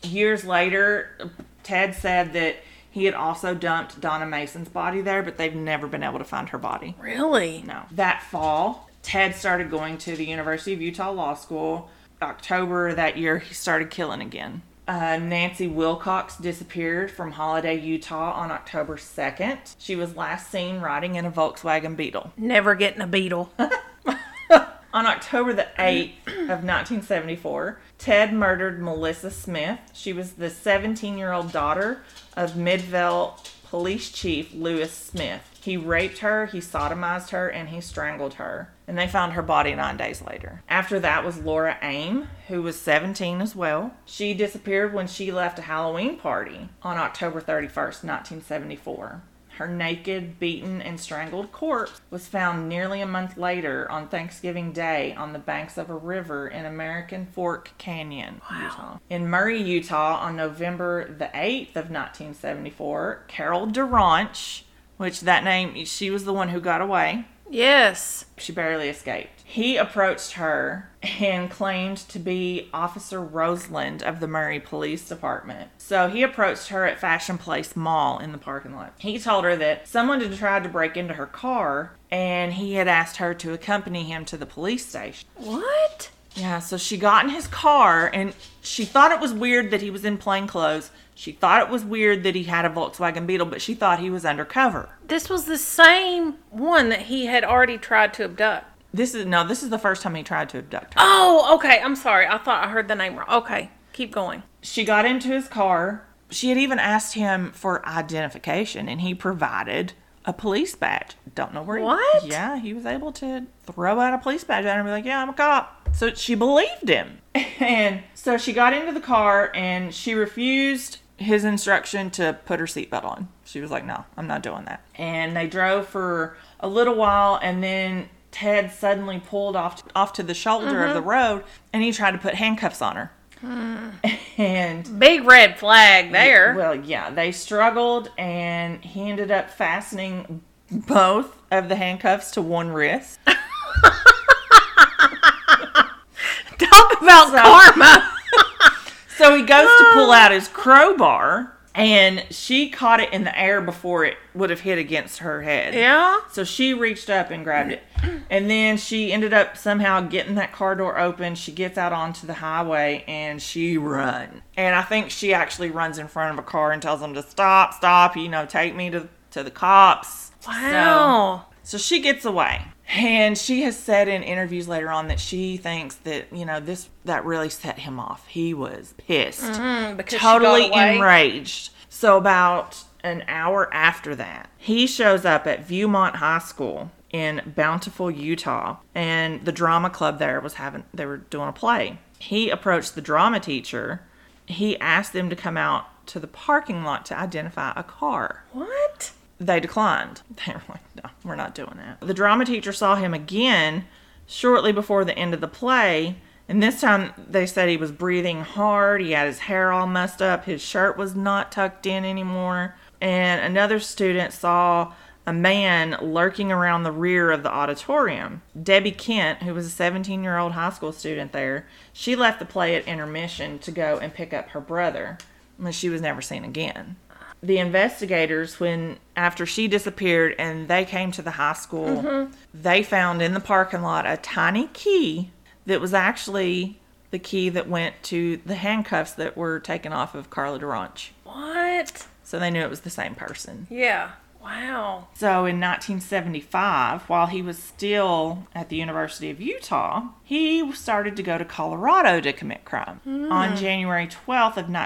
Years later, Ted said that he had also dumped Donna Mason's body there, but they've never been able to find her body. Really? No. That fall, Ted started going to the University of Utah Law School. October that year, he started killing again. Nancy Wilcox disappeared from Holiday, Utah on October 2nd. She was last seen riding in a Volkswagen Beetle. Never getting a Beetle. On October the 8th of 1974, Ted murdered Melissa Smith. She was the 17-year-old daughter of Midvale Police Chief Lewis Smith. He raped her, he sodomized her, and he strangled her. And they found her body 9 days later. After that was Laura Aim, who was 17 as well. She disappeared when she left a Halloween party on October 31st, 1974. Her naked, beaten, and strangled corpse was found nearly a month later on Thanksgiving Day on the banks of a river in American Fork Canyon, Utah. In Murray, Utah, on November the 8th of 1974, Carol Durant, which that name, she was the one who got away. Yes. She barely escaped. He approached her and claimed to be Officer Roseland of the Murray Police Department. So he approached her at Fashion Place Mall in the parking lot. He told her that someone had tried to break into her car and he had asked her to accompany him to the police station. What? Yeah, so she got in his car and she thought it was weird that he was in plain clothes. She thought it was weird that he had a Volkswagen Beetle, but she thought he was undercover. This was the same one that he had already tried to abduct. This is the first time he tried to abduct her. Oh, okay. I'm sorry. I thought I heard the name wrong. Okay. Keep going. She got into his car. She had even asked him for identification, and he provided a police badge. Don't know where What? Yeah, he was able to throw out a police badge at her and be like, yeah, I'm a cop. So she believed him. And so she got into the car, and she refused his instruction to put her seatbelt on. She was like, no, I'm not doing that. And they drove for a little while, and then Ted suddenly pulled off to the shoulder of the road, and he tried to put handcuffs on her. And big red flag there. Well, yeah, they struggled, and he ended up fastening both of the handcuffs to one wrist. Talk about karma. So he goes to pull out his crowbar, and she caught it in the air before it would have hit against her head. Yeah. So she reached up and grabbed it. And then she ended up somehow getting that car door open. She gets out onto the highway, and she runs. And I think she actually runs in front of a car and tells them to stop, take me to the cops. Wow. So she gets away. And she has said in interviews later on that she thinks that, that really set him off. He was pissed. Because totally she got away. enraged. So about an hour after that, he shows up at Viewmont High School in Bountiful, Utah. And the drama club there they were doing a play. He approached the drama teacher. He asked them to come out to the parking lot to identify a car. What? They declined. They were like, no, we're not doing that. The drama teacher saw him again shortly before the end of the play, and this time they said he was breathing hard, he had his hair all messed up, his shirt was not tucked in anymore, and another student saw a man lurking around the rear of the auditorium. Debbie Kent, who was a 17-year-old high school student there, she left the play at intermission to go and pick up her brother, and she was never seen again. The investigators, after she disappeared and they came to the high school, they found in the parking lot a tiny key that was actually the key that went to the handcuffs that were taken off of Carla Durant. What? So they knew it was the same person. Yeah. Wow. So in 1975, while he was still at the University of Utah, he started to go to Colorado to commit crime. On January 12th of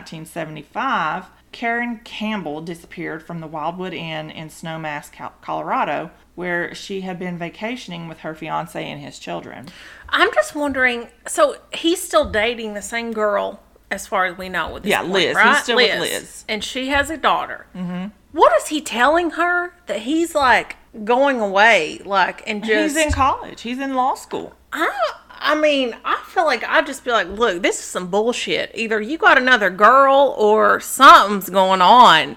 1975, Karen Campbell disappeared from the Wildwood Inn in Snowmass, Colorado, where she had been vacationing with her fiancé and his children. I'm just wondering, so he's still dating the same girl as far as we know with this point, Liz. right? He's still with Liz. And she has a daughter. Mm-hmm. What is he telling her? That he's like going away, and just... He's in college. He's in law school. I feel like I'd just be like, look, this is some bullshit. Either you got another girl or something's going on.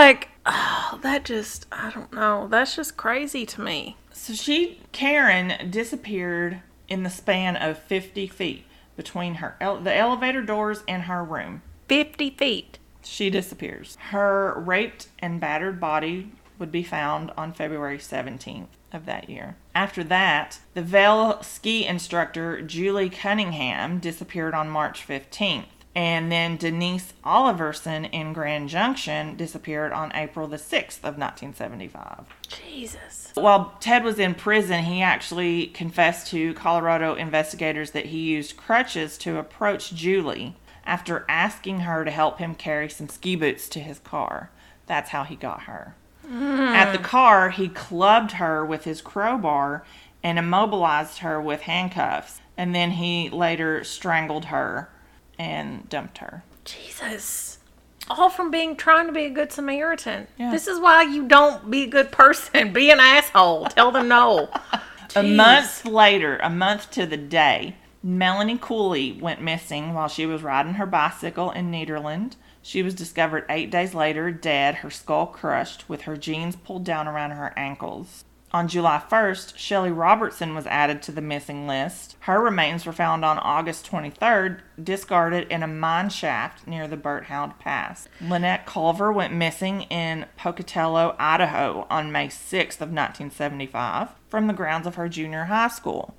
I don't know. That's just crazy to me. So Karen disappeared in the span of 50 feet between the elevator doors and her room. 50 feet. She disappears. Her raped and battered body would be found on February 17th of that year. After that, the Vail ski instructor Julie Cunningham disappeared on March 15th. And then Denise Oliverson in Grand Junction disappeared on April the 6th of 1975. Jesus. While Ted was in prison, he actually confessed to Colorado investigators that he used crutches to approach Julie after asking her to help him carry some ski boots to his car. That's how he got her. At the car, he clubbed her with his crowbar and immobilized her with handcuffs. And then he later strangled her and dumped her. Jesus. All from trying to be a good Samaritan. Yeah. This is why you don't be a good person. Be an asshole. Tell them no. A month later, a month to the day, Melanie Cooley went missing while she was riding her bicycle in Nederland. She was discovered 8 days later, dead, her skull crushed, with her jeans pulled down around her ankles. On July 1st, Shelley Robertson was added to the missing list. Her remains were found on August 23rd, discarded in a mine shaft near the Berthoud Pass. Lynette Culver went missing in Pocatello, Idaho on May 6th of 1975 from the grounds of her junior high school.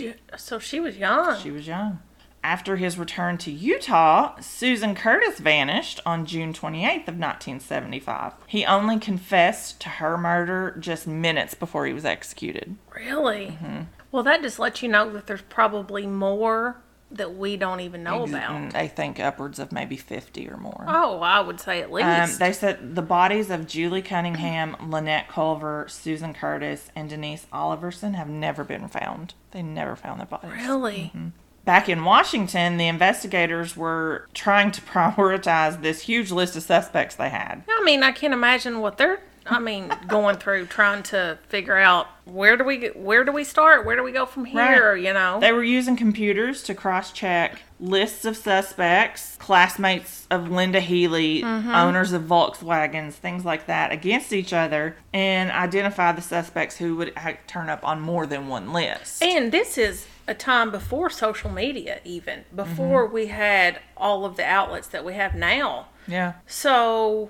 So she was young. She was young. After his return to Utah, Susan Curtis vanished on June 28th of 1975. He only confessed to her murder just minutes before he was executed. Really? Well, that just lets you know that there's probably more that we don't even know about. They think upwards of maybe 50 or more. Oh, I would say at least. They said the bodies of Julie Cunningham, Lynette Culver, Susan Curtis, and Denise Oliverson have never been found. They never found their bodies. Really? Back in Washington, the investigators were trying to prioritize this huge list of suspects they had. I mean, I can't imagine what they're going through, trying to figure out where do we start? Where do we go from here? Right. You know, They were using computers to cross-check lists of suspects, classmates of Linda Healy, owners of Volkswagens, things like that, against each other, and identify the suspects who would turn up on more than one list. And this is a time before social media, even before we had all of the outlets that we have now. Yeah. So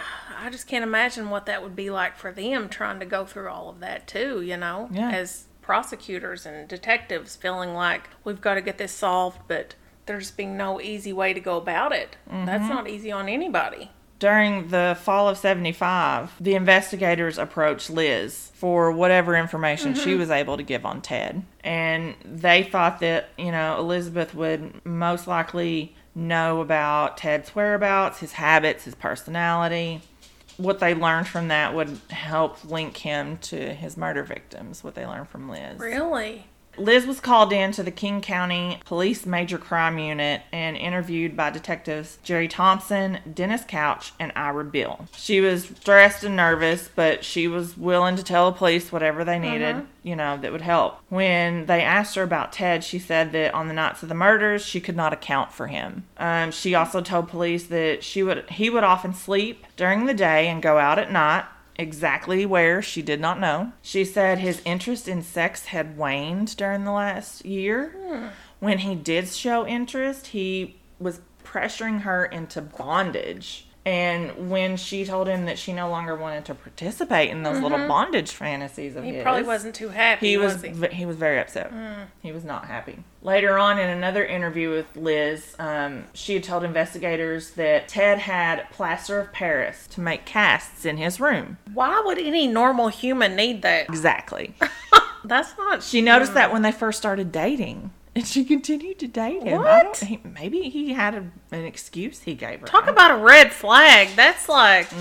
I just can't imagine what that would be like for them, trying to go through all of that too, you know, Yeah. as prosecutors and detectives, feeling like we've got to get this solved, but there's been no easy way to go about it. That's not easy on anybody. During the fall of 75, the investigators approached Liz for whatever information she was able to give on Ted. And they thought that, Elizabeth would most likely know about Ted's whereabouts, his habits, his personality. What they learned from that would help link him to his murder victims, what they learned from Liz. Really? Liz was called in to the King County Police Major Crime Unit and interviewed by detectives Jerry Thompson, Dennis Couch, and Ira Bill. She was stressed and nervous, but she was willing to tell the police whatever they needed, that would help. When they asked her about Ted, she said that on the nights of the murders, she could not account for him. She also told police that he would often sleep during the day and go out at night. Exactly where, she did not know. She said his interest in sex had waned during the last year. When he did show interest, he was pressuring her into bondage. And when she told him that she no longer wanted to participate in those little bondage fantasies of his, He probably wasn't too happy, he was he was very upset. He was not happy. Later on, in another interview with Liz, she had told investigators that Ted had plaster of Paris to make casts in his room. Why would any normal human need that? Exactly. That's not... She noticed that when they first started dating. And she continued to date him. What? Maybe he had an excuse he gave her. Talk about a red flag. That's like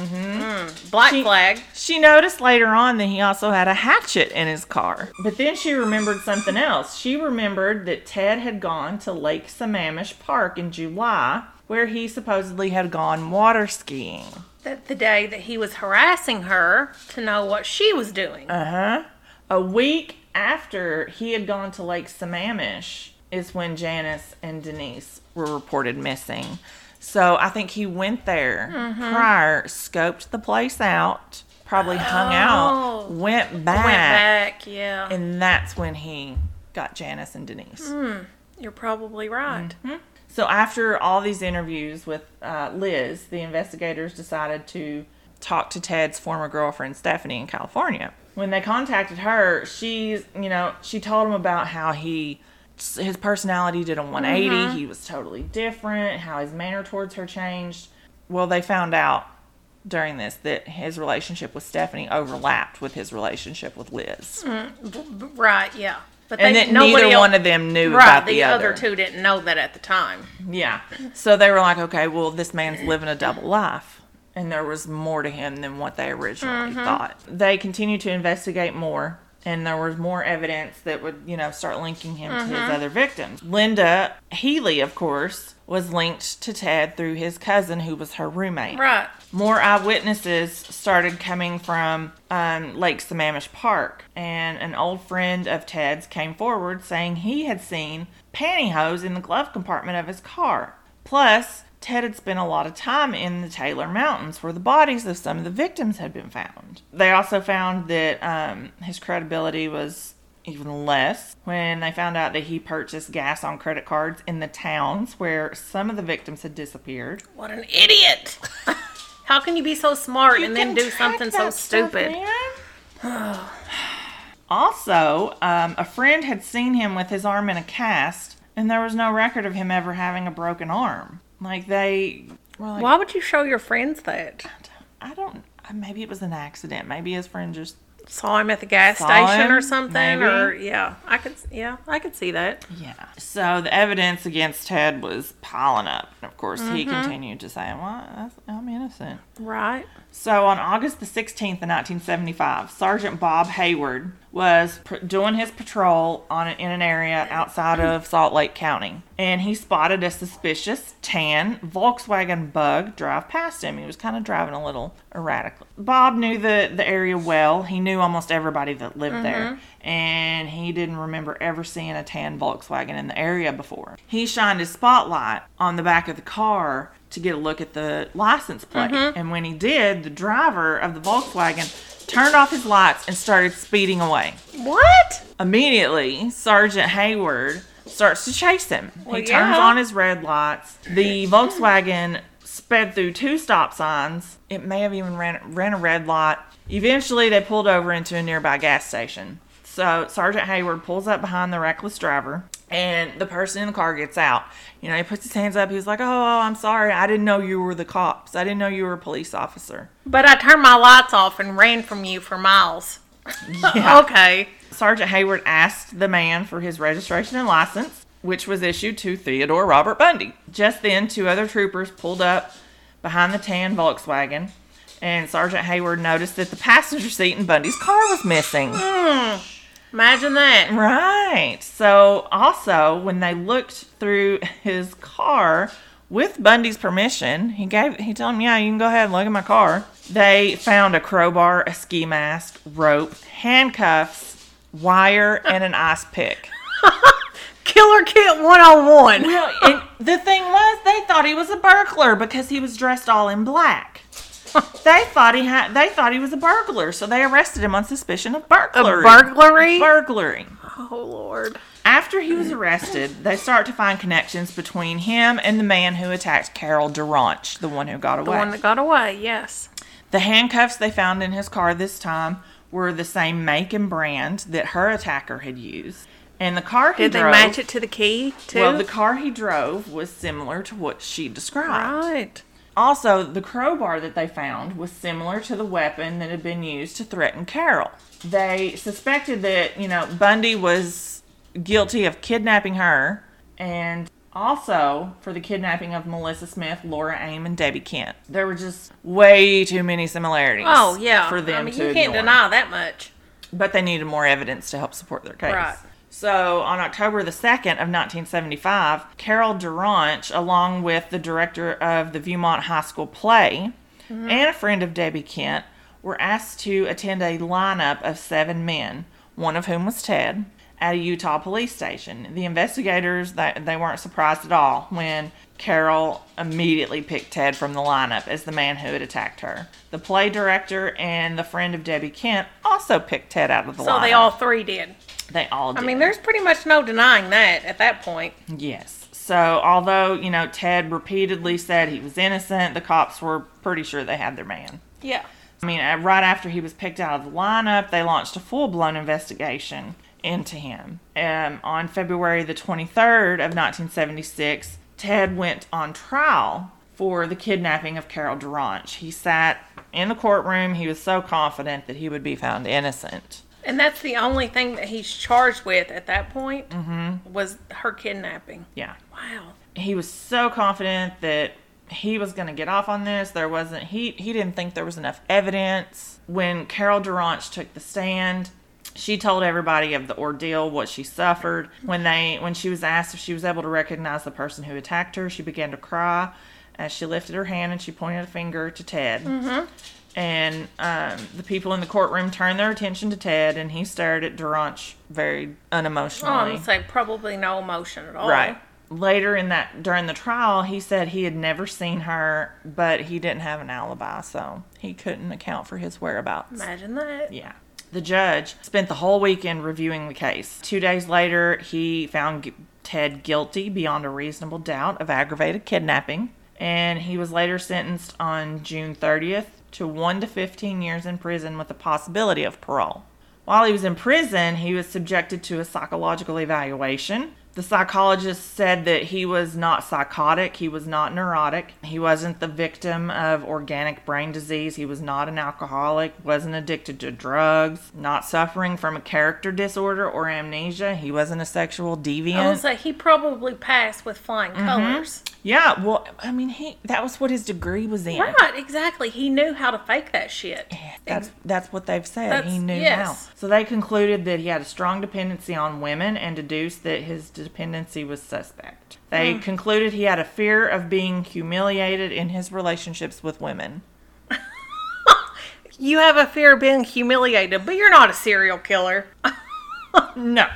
black flag. She noticed later on that he also had a hatchet in his car. But then she remembered something else. She remembered that Ted had gone to Lake Sammamish Park in July, where he supposedly had gone water skiing. That the day that he was harassing her to know what she was doing. A week after he had gone to Lake Sammamish is when Janice and Denise were reported missing. So I think he went there prior, scoped the place out, probably hung out, went back, yeah. And that's when he got Janice and Denise. You're probably right. So after all these interviews with Liz, the investigators decided to talk to Ted's former girlfriend, Stephanie, in California. When they contacted her, she told them about how his personality did a 180. He was totally different, how his manner towards her changed. Well, they found out during this that his relationship with Stephanie overlapped with his relationship with Liz. Right, yeah. But And that neither one of them knew about the other. The other two didn't know that at the time. Yeah. So they were like, okay, well, this man's living a double life. And there was more to him than what they originally thought. They continued to investigate more. And there was more evidence that would, start linking him to his other victims. Linda Healy, of course, was linked to Ted through his cousin, who was her roommate. Right. More eyewitnesses started coming from Lake Sammamish Park. And an old friend of Ted's came forward saying he had seen pantyhose in the glove compartment of his car. Plus, Ted had spent a lot of time in the Taylor Mountains where the bodies of some of the victims had been found. They also found that his credibility was even less when they found out that he purchased gas on credit cards in the towns where some of the victims had disappeared. What an idiot! How can you be so smart and then do something so stupid? Also, a friend had seen him with his arm in a cast, and there was no record of him ever having a broken arm. They were like, why would you show your friends that? I don't, maybe it was an accident. Maybe his friend just saw him at the gas station or something. Maybe. Or I could see that. Yeah. So the evidence against Ted was piling up. And of course, he continued to say, well, I'm innocent. Right. So on August the 16th of 1975, Sergeant Bob Hayward was doing his patrol in an area outside of Salt Lake County. And he spotted a suspicious tan Volkswagen Bug drive past him. He was kind of driving a little erratically. Bob knew the area well. He knew almost everybody that lived there. And he didn't remember ever seeing a tan Volkswagen in the area before. He shined his spotlight on the back of the car to get a look at the license plate. And when he did, the driver of the Volkswagen turned off his lights and started speeding away. What? Immediately, Sergeant Hayward starts to chase him. He turns on his red lights. The Volkswagen sped through 2 stop signs. It may have even ran a red light. Eventually, they pulled over into a nearby gas station. So Sergeant Hayward pulls up behind the reckless driver, and the person in the car gets out. He puts his hands up. He's like, oh, I'm sorry. I didn't know you were the cops. I didn't know you were a police officer. But I turned my lights off and ran from you for miles. Yeah. Okay. Sergeant Hayward asked the man for his registration and license, which was issued to Theodore Robert Bundy. Just then, 2 other troopers pulled up behind the tan Volkswagen, and Sergeant Hayward noticed that the passenger seat in Bundy's car was missing. Imagine that. Right. So, also, when they looked through his car, with Bundy's permission, he told him, yeah, you can go ahead and look at my car. They found a crowbar, a ski mask, rope, handcuffs, wire, and an ice pick. Killer Kit 101. Well, and the thing was, they thought he was a burglar because he was dressed all in black. They thought he was a burglar, so they arrested him on suspicion of burglary. A burglary? Burglary. Oh, Lord. After he was arrested, they start to find connections between him and the man who attacked Carol Duranch, the one who got away. The one that got away, yes. The handcuffs they found in his car this time were the same make and brand that her attacker had used. And the car he drove... Did they match it to the key, too? Well, the car he drove was similar to what she described. Right. Also, the crowbar that they found was similar to the weapon that had been used to threaten Carol. They suspected that, Bundy was guilty of kidnapping her and also for the kidnapping of Melissa Smith, Laura Aim, and Debbie Kent. There were just way too many similarities. Oh, yeah. For them to you can't deny that much. But they needed more evidence to help support their case. Right. So, on October the 2nd of 1975, Carol Duranch, along with the director of the Viewmont High School play and a friend of Debbie Kent, were asked to attend a lineup of 7 men, one of whom was Ted, at a Utah police station. The investigators, they weren't surprised at all when Carol immediately picked Ted from the lineup as the man who had attacked her. The play director and the friend of Debbie Kent also picked Ted out of the lineup. So they all 3 did. They all did. I mean, there's pretty much no denying that at that point. Yes. So, although, Ted repeatedly said he was innocent, the cops were pretty sure they had their man. Yeah. I mean, right after he was picked out of the lineup, they launched a full-blown investigation into him. On February the 23rd of 1976, Ted went on trial for the kidnapping of Carol Durant. He sat in the courtroom. He was so confident that he would be found innocent. And that's the only thing that he's charged with at that point, was her kidnapping. Yeah. Wow. He was so confident that he was going to get off on this. He didn't think there was enough evidence. When Carol Durant took the stand, she told everybody of the ordeal, what she suffered. When she was asked if she was able to recognize the person who attacked her, she began to cry as she lifted her hand and she pointed a finger to Ted. And the people in the courtroom turned their attention to Ted, and he stared at Durant very unemotionally. I'm going to say probably no emotion at all. Right. Later during the trial, he said he had never seen her, but he didn't have an alibi, so he couldn't account for his whereabouts. Imagine that. Yeah. The judge spent the whole weekend reviewing the case. 2 days later, he found Ted guilty beyond a reasonable doubt of aggravated kidnapping, and he was later sentenced on June 30th to 1 to 15 years in prison with the possibility of parole. While he was in prison, he was subjected to a psychological evaluation. The psychologist said that he was not psychotic, he was not neurotic, he wasn't the victim of organic brain disease, he was not an alcoholic, wasn't addicted to drugs, not suffering from a character disorder or amnesia, he wasn't a sexual deviant. I would say he probably passed with flying colors. Yeah, well, I mean, that was what his degree was in. Right, exactly. He knew how to fake that shit. That's what they've said. He knew how. So they concluded that he had a strong dependency on women and deduced that his dependency was suspect. They concluded he had a fear of being humiliated in his relationships with women. You have a fear of being humiliated, but you're not a serial killer. No.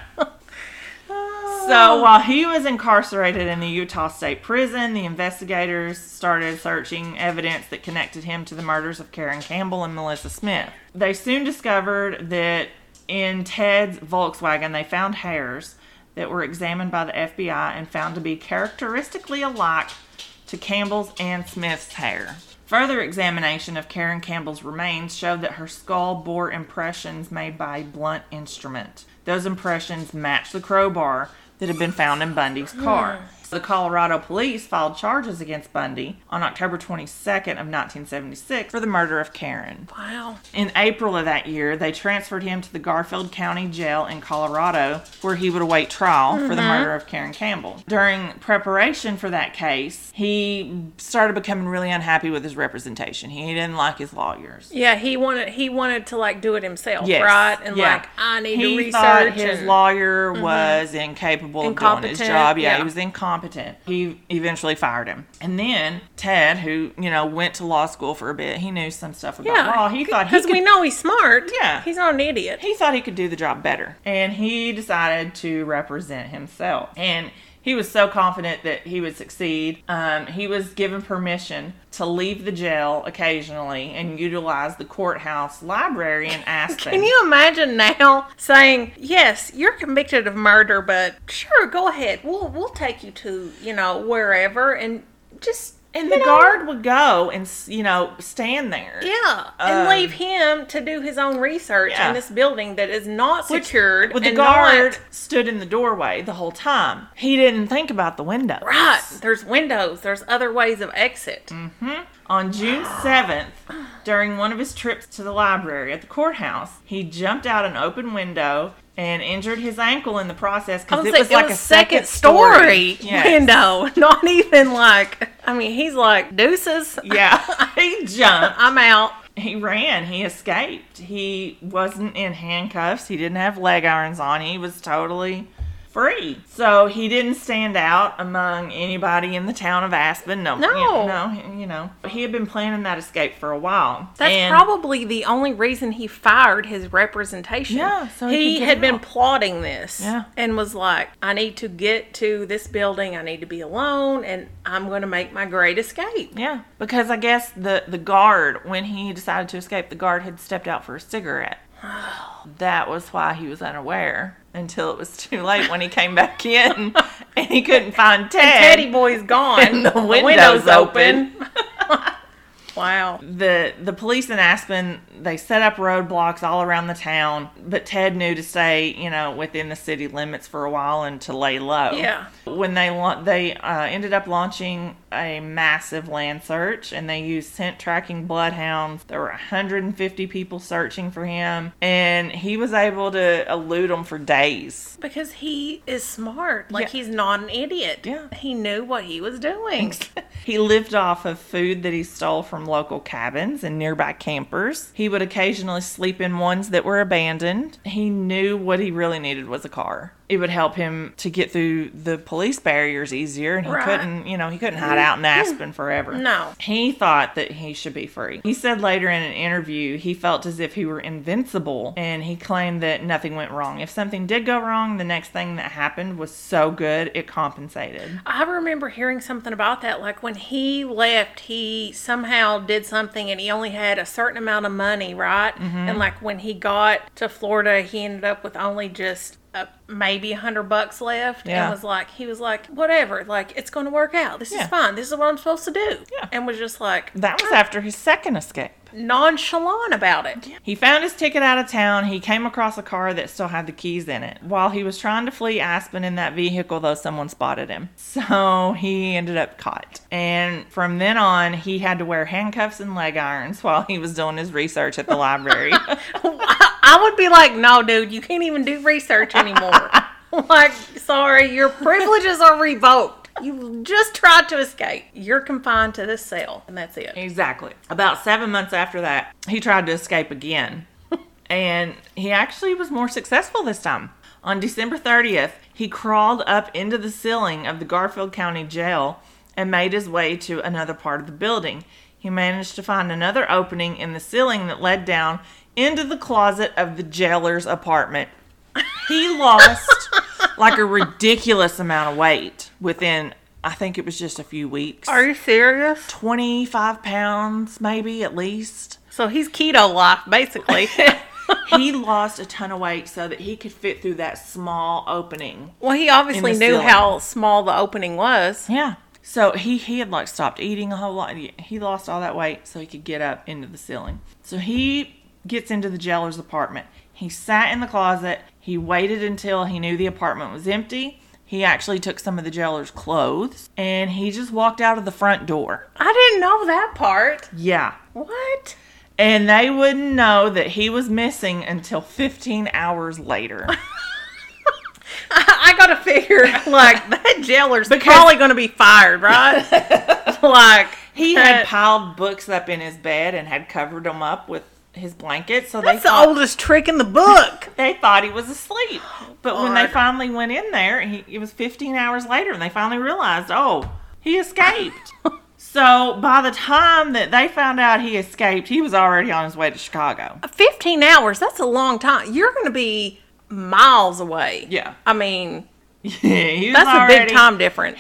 So while he was incarcerated in the Utah State Prison, the investigators started searching evidence that connected him to the murders of Karen Campbell and Melissa Smith. They soon discovered that in Ted's Volkswagen, they found hairs that were examined by the FBI and found to be characteristically alike to Campbell's and Smith's hair. Further examination of Karen Campbell's remains showed that her skull bore impressions made by a blunt instrument. Those impressions matched the crowbar that had been found in Bundy's car. The Colorado police filed charges against Bundy on October 22nd of 1976 for the murder of Karen. Wow. In April of that year, they transferred him to the Garfield County Jail in Colorado, where he would await trial for the murder of Karen Campbell. During preparation for that case, he started becoming really unhappy with his representation. He didn't like his lawyers. Yeah, he wanted to like do it himself, Yes. right? And Yeah. like I need to He research. thought his lawyer was incapable of doing his Incompetent, job. Yeah, yeah. he was incompetent. He eventually fired him. And then Ted, who, went to law school for a bit, he knew some stuff about law. He thought because we know he's smart. Yeah. He's not an idiot. He thought he could do the job better. And he decided to represent himself. And he was so confident that he would succeed. He was given permission to leave the jail occasionally and utilize the courthouse library in Aspen. Can you imagine now saying, yes, you're convicted of murder, but sure, go ahead. We'll take you to, wherever and just... And the guard would go and, stand there. Yeah, and leave him to do his own research in this building that is not secured. With the guard stood in the doorway the whole time. He didn't think about the windows. Right, there's windows. There's other ways of exit. On June 7th, during one of his trips to the library at the courthouse, he jumped out an open window and injured his ankle in the process because it was like a second story window. Not even like, he's like, deuces. Yeah, he jumped. I'm out. He ran. He escaped. He wasn't in handcuffs. He didn't have leg irons on. He was totally free. So he didn't stand out among anybody in the town of Aspen. No. He had been planning that escape for a while. That's probably the only reason he fired his representation. Yeah, so he had been plotting this. Yeah. And was like, I need to get to this building. I need to be alone, and I'm going to make my great escape. Yeah, because I guess the guard, when he decided to escape, the guard had stepped out for a cigarette. That was why he was unaware. until it was too late when he came back in and he couldn't find Ted. And Teddy Boy's gone. And the window's open. Wow. The police in Aspen, they set up roadblocks all around the town, but Ted knew to stay, within the city limits for a while and to lay low. Yeah. When they ended up launching a massive land search, and they used scent tracking bloodhounds. There were 150 people searching for him, and he was able to elude them for days. Because he is smart. Like, Yeah. he's not an idiot. Yeah. He knew what he was doing. He lived off of food that he stole from local cabins and nearby campers. He would occasionally sleep in ones that were abandoned. He knew what he really needed was a car. It would help him to get through the police barriers easier, and he Right. couldn't hide out in Aspen forever. No. He thought that he should be free. He said later in an interview he felt as if he were invincible, and he claimed that nothing went wrong. If something did go wrong, the next thing that happened was so good it compensated. I remember hearing something about that. Like, when he left, he somehow did something and he only had a certain amount of money, right? And, like, when he got to Florida, he ended up with only just maybe $100 left. Yeah. And he was like, whatever, like, it's going to work out. This Yeah. is fine. This is what I'm supposed to do. Yeah. And was just like That was after his second escape. nonchalant about it. He found his ticket out of town. He came across a car that still had the keys in it. While he was trying to flee Aspen in that vehicle, though, someone spotted him. So he ended up caught. And from then on, he had to wear handcuffs and leg irons while he was doing his research at the library. I would be like, no, dude, you can't even do research anymore. Like, sorry, your privileges are revoked. You just tried to escape. You're confined to this cell, and that's it. Exactly. About 7 months after that, he tried to escape again. And he actually was more successful this time. On December 30th, he crawled up into the ceiling of the Garfield County Jail and made his way to another part of the building. He managed to find another opening in the ceiling that led down into the closet of the jailer's apartment. He lost like a ridiculous amount of weight within, I think it was just a few weeks. Are you serious? 25 pounds, maybe, at least. So he's keto life, basically. He lost a ton of weight so that he could fit through that small opening. Well, he obviously In the knew ceiling. how small the opening was. Yeah. So he had like stopped eating a whole lot. He lost all that weight so he could get up into the ceiling. So he gets into the jailer's apartment. He sat in the closet. He waited until he knew the apartment was empty. He actually took some of the jailer's clothes and he just walked out of the front door. I didn't know that part. Yeah. What? And they wouldn't know that he was missing until 15 hours later. I gotta figure, like, that jailer's probably gonna be fired, right? Like, He had piled books up in his bed and had covered them up with his blanket. So that's the oldest trick in the book. They thought he was asleep. But when they Lord. finally went in there, it was 15 hours later, and they finally realized, oh, he escaped. So by the time that they found out he escaped, he was already on his way to Chicago. 15 hours, that's a long time. You're gonna be miles away. Yeah. I mean, He was that's a big already- time difference.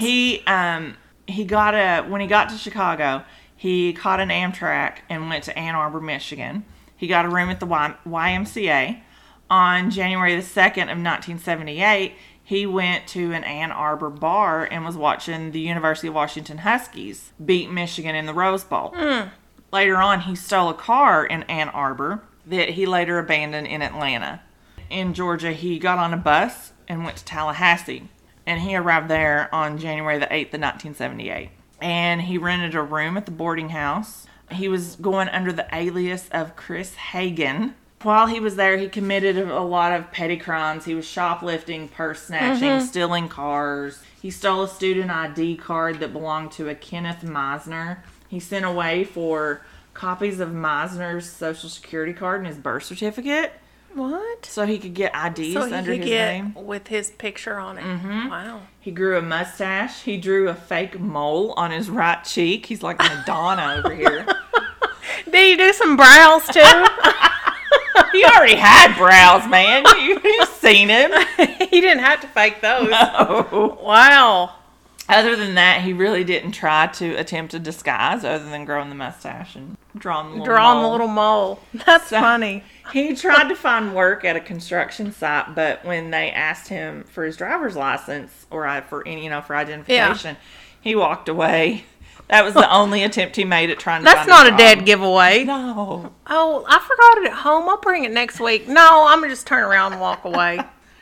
When he got to Chicago, he caught an Amtrak and went to Ann Arbor, Michigan. He got a room at the YMCA. On January the 2nd of 1978, he went to an Ann Arbor bar and was watching the University of Washington Huskies beat Michigan in the Rose Bowl. Later on, he stole a car in Ann Arbor that he later abandoned in Atlanta. In Georgia, he got on a bus and went to Tallahassee. And he arrived there on January the 8th of 1978. And he rented a room at the boarding house. He was going under the alias of Chris Hagen. While he was there, he committed a lot of petty crimes. He was shoplifting, purse snatching, stealing cars. He stole a student ID card that belonged to a Kenneth Meisner. He sent away for copies of Meisner's social security card and his birth certificate What? so he could get IDs So he under could his get name. with his picture on it. Mm-hmm. Wow. He grew a mustache. He drew a fake mole on his right cheek. He's like Madonna over here. Did he do some brows too? He already had brows, man. You've seen him. He didn't have to fake those. No. Wow. Other than that, he really didn't try to attempt a disguise other than growing the mustache and drawing the little mole. Drawing the little mole. That's funny. He tried to find work at a construction site, but when they asked him for his driver's license or for any, for identification, he walked away. That was the only attempt he made at trying to That's find not a a dead giveaway. No. Oh, I forgot it at home. I'll bring it next week. No, I'm going to just turn around and walk away.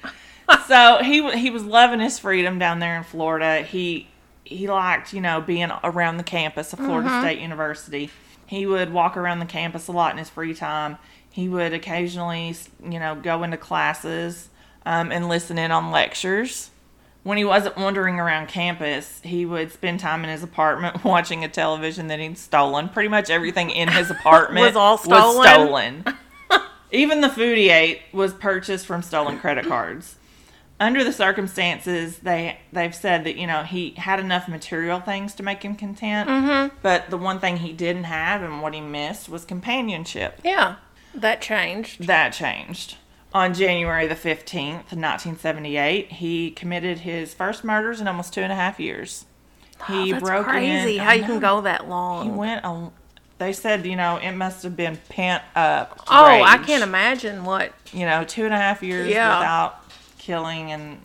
So he was loving his freedom down there in Florida. He liked, being around the campus of Florida State University. He would walk around the campus a lot in his free time. He would occasionally, go into classes and listen in on lectures. When he wasn't wandering around campus, he would spend time in his apartment watching a television that he'd stolen. Pretty much everything in his apartment was all stolen. Even the food he ate was purchased from stolen credit cards. Under the circumstances, they've said that, he had enough material things to make him content. But the one thing he didn't have and what he missed was companionship. Yeah, that changed. On January the 15th, 1978, he committed his first murders in almost 2.5 years. He That's broke crazy in. how you can go that long. He went they said, it must have been pent up rage. I can't imagine what. 2.5 years without killing, and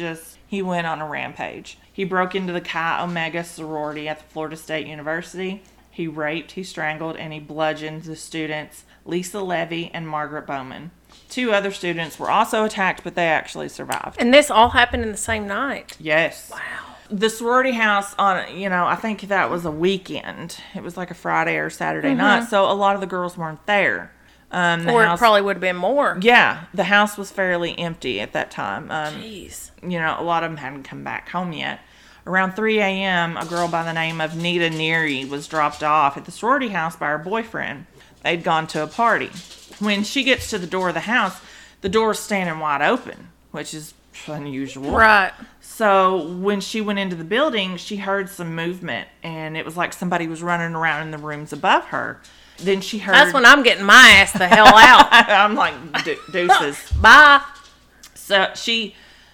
he went on a rampage. He broke into the Chi Omega sorority at the Florida State University. He raped, he strangled, and he bludgeoned the students Lisa Levy and Margaret Bowman. 2 other students were also attacked, but they actually survived. And this all happened in the same night. Yes. Wow. The sorority house I think that was a weekend. It was like a Friday or Saturday night, so a lot of the girls weren't there. It probably would have been more. Yeah, the house was fairly empty at that time. Jeez. A lot of them hadn't come back home yet. Around 3 a.m., a girl by the name of Nita Neary was dropped off at the sorority house by her boyfriend. They'd gone to a party. When she gets to the door of the house, the door's standing wide open, which is unusual. Right. So when she went into the building, she heard some movement, and it was like somebody was running around in the rooms above her. Then she heard... That's when I'm getting my ass the hell out. I'm like, deuces. Bye. So she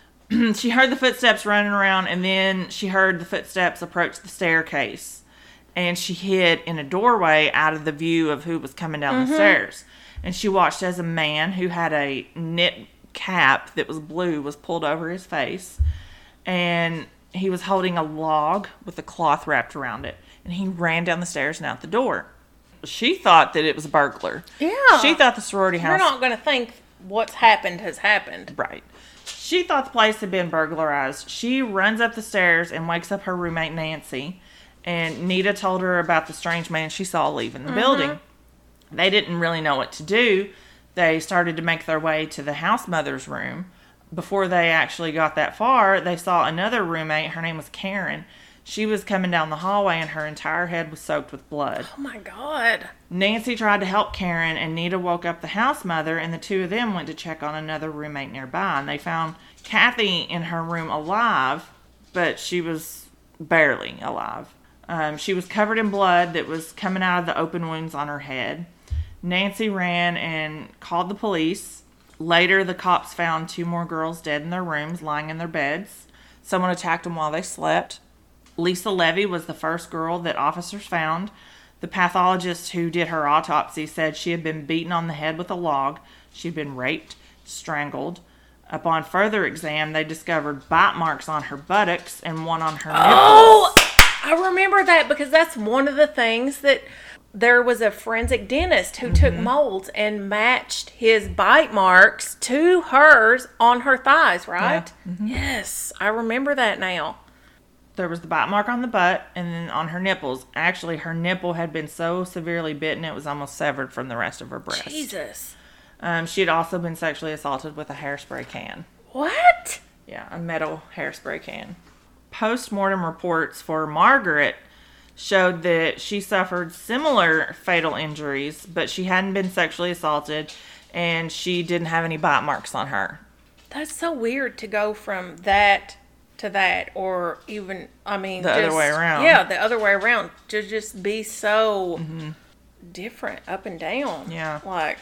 heard the footsteps running around, and then she heard the footsteps approach the staircase. And she hid in a doorway out of the view of who was coming down the stairs. And she watched as a man who had a knit cap that was blue was pulled over his face. And he was holding a log with a cloth wrapped around it. And he ran down the stairs and out the door. She thought that it was a burglar. Yeah. She thought the sorority house... You're not going to think what's happened has happened. Right. She thought the place had been burglarized. She runs up the stairs and wakes up her roommate, Nancy. And Nita told her about the strange man she saw leaving the building. They didn't really know what to do. They started to make their way to the house mother's room. Before they actually got that far, they saw another roommate. Her name was Karen. She was coming down the hallway, and her entire head was soaked with blood. Oh, my God. Nancy tried to help Karen, and Nita woke up the house mother, and the 2 of them went to check on another roommate nearby. And they found Kathy in her room alive, but she was barely alive. She was covered in blood that was coming out of the open wounds on her head. Nancy ran and called the police. Later, the cops found 2 more girls dead in their rooms, lying in their beds. Someone attacked them while they slept. Lisa Levy was the first girl that officers found. The pathologist who did her autopsy said she had been beaten on the head with a log. She'd been raped, strangled. Upon further exam, they discovered bite marks on her buttocks and one on her nipples. Oh, I remember that because that's one of the things that there was a forensic dentist who took molds and matched his bite marks to hers on her thighs, right? Yeah. Yes, I remember that now. There was the bite mark on the butt and then on her nipples. Actually, her nipple had been so severely bitten it was almost severed from the rest of her breast. Jesus. She had also been sexually assaulted with a hairspray can. What? Yeah, a metal hairspray can. Post-mortem reports for Margaret showed that she suffered similar fatal injuries, but she hadn't been sexually assaulted and she didn't have any bite marks on her. That's so weird to go from that to that, or even, the other way around. Yeah, the other way around. To just be so different up and down. Yeah. Like,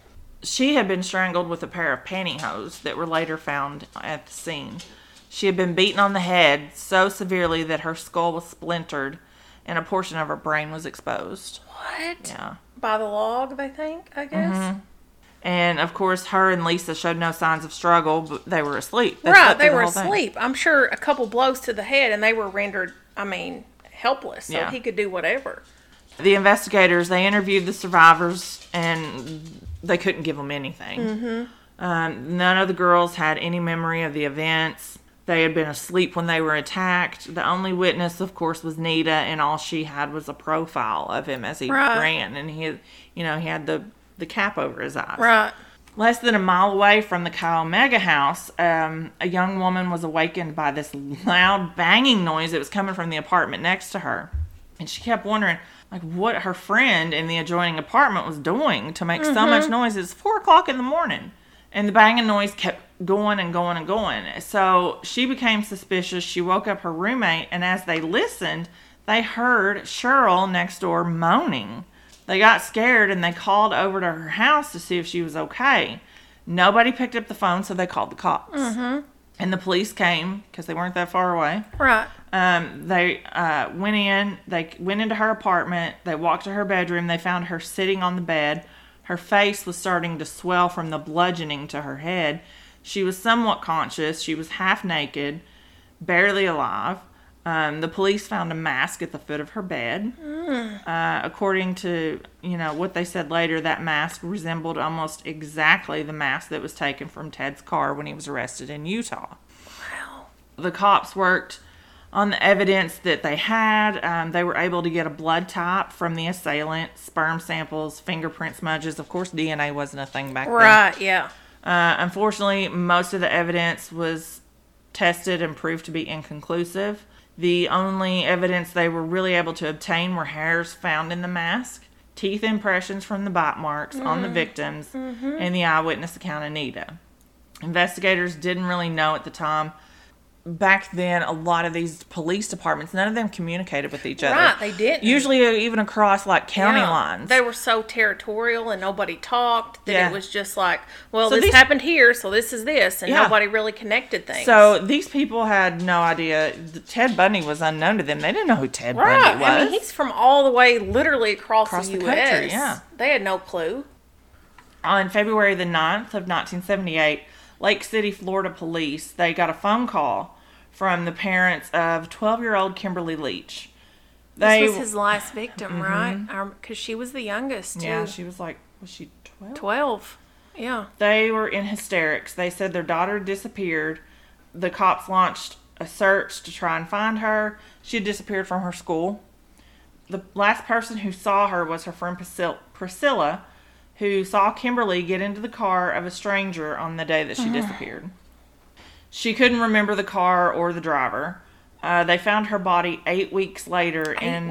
she had been strangled with a pair of pantyhose that were later found at the scene. She had been beaten on the head so severely that her skull was splintered and a portion of her brain was exposed. what? Yeah. By the log, they think, I guess? And, of course, her and Lisa showed no signs of struggle, but they were asleep. They were asleep. I'm sure a couple blows to the head, and they were rendered, helpless. So he could do whatever. The investigators, they interviewed the survivors, and they couldn't give them anything. None of the girls had any memory of the events. They had been asleep when they were attacked. The only witness, of course, was Nita, and all she had was a profile of him as he ran. And he had the cap over his eyes. Right. Less than a mile away from the Chi Omega house, a young woman was awakened by this loud banging noise that was coming from the apartment next to her. And she kept wondering, what her friend in the adjoining apartment was doing to make so much noise. It's 4 o'clock in the morning. And the banging noise kept going and going and going. So she became suspicious. She woke up her roommate, and as they listened, they heard Cheryl next door moaning. They got scared, and they called over to her house to see if she was okay. Nobody picked up the phone, so they called the cops. And the police came, because they weren't that far away. Right. They went in. They went into her apartment. They walked to her bedroom. They found her sitting on the bed. Her face was starting to swell from the bludgeoning to her head. She was somewhat conscious. She was half naked, barely alive. The police found a mask at the foot of her bed. According to, what they said later, that mask resembled almost exactly the mask that was taken from Ted's car when he was arrested in Utah. Wow. The cops worked on the evidence that they had. They were able to get a blood type from the assailant, sperm samples, fingerprint smudges. Of course, DNA wasn't a thing back then. Right, yeah. Unfortunately, most of the evidence was tested and proved to be inconclusive. The only evidence they were really able to obtain were hairs found in the mask, teeth impressions from the bite marks on the victims, and the eyewitness account of Nita. Investigators didn't really know at the time. Back then, a lot of these police departments, none of them communicated with each other. Right, they didn't. Usually even across, county lines. They were so territorial and nobody talked that it was just like, well, so this happened here, so this is this, and nobody really connected things. So these people had no idea. Ted Bundy was unknown to them. They didn't know who Ted Bundy was. He's from all the way, literally across the U.S. country, yeah. They had no clue. On February the 9th of 1978, Lake City, Florida police, they got a phone call from the parents of 12-year-old Kimberly Leach. This was his last victim, right? Because she was the youngest, too. Yeah, she was was she 12? 12, yeah. They were in hysterics. They said their daughter disappeared. The cops launched a search to try and find her. She had disappeared from her school. The last person who saw her was her friend Priscilla, who saw Kimberly get into the car of a stranger on the day that she disappeared. She couldn't remember the car or the driver. They found her body 8 weeks later in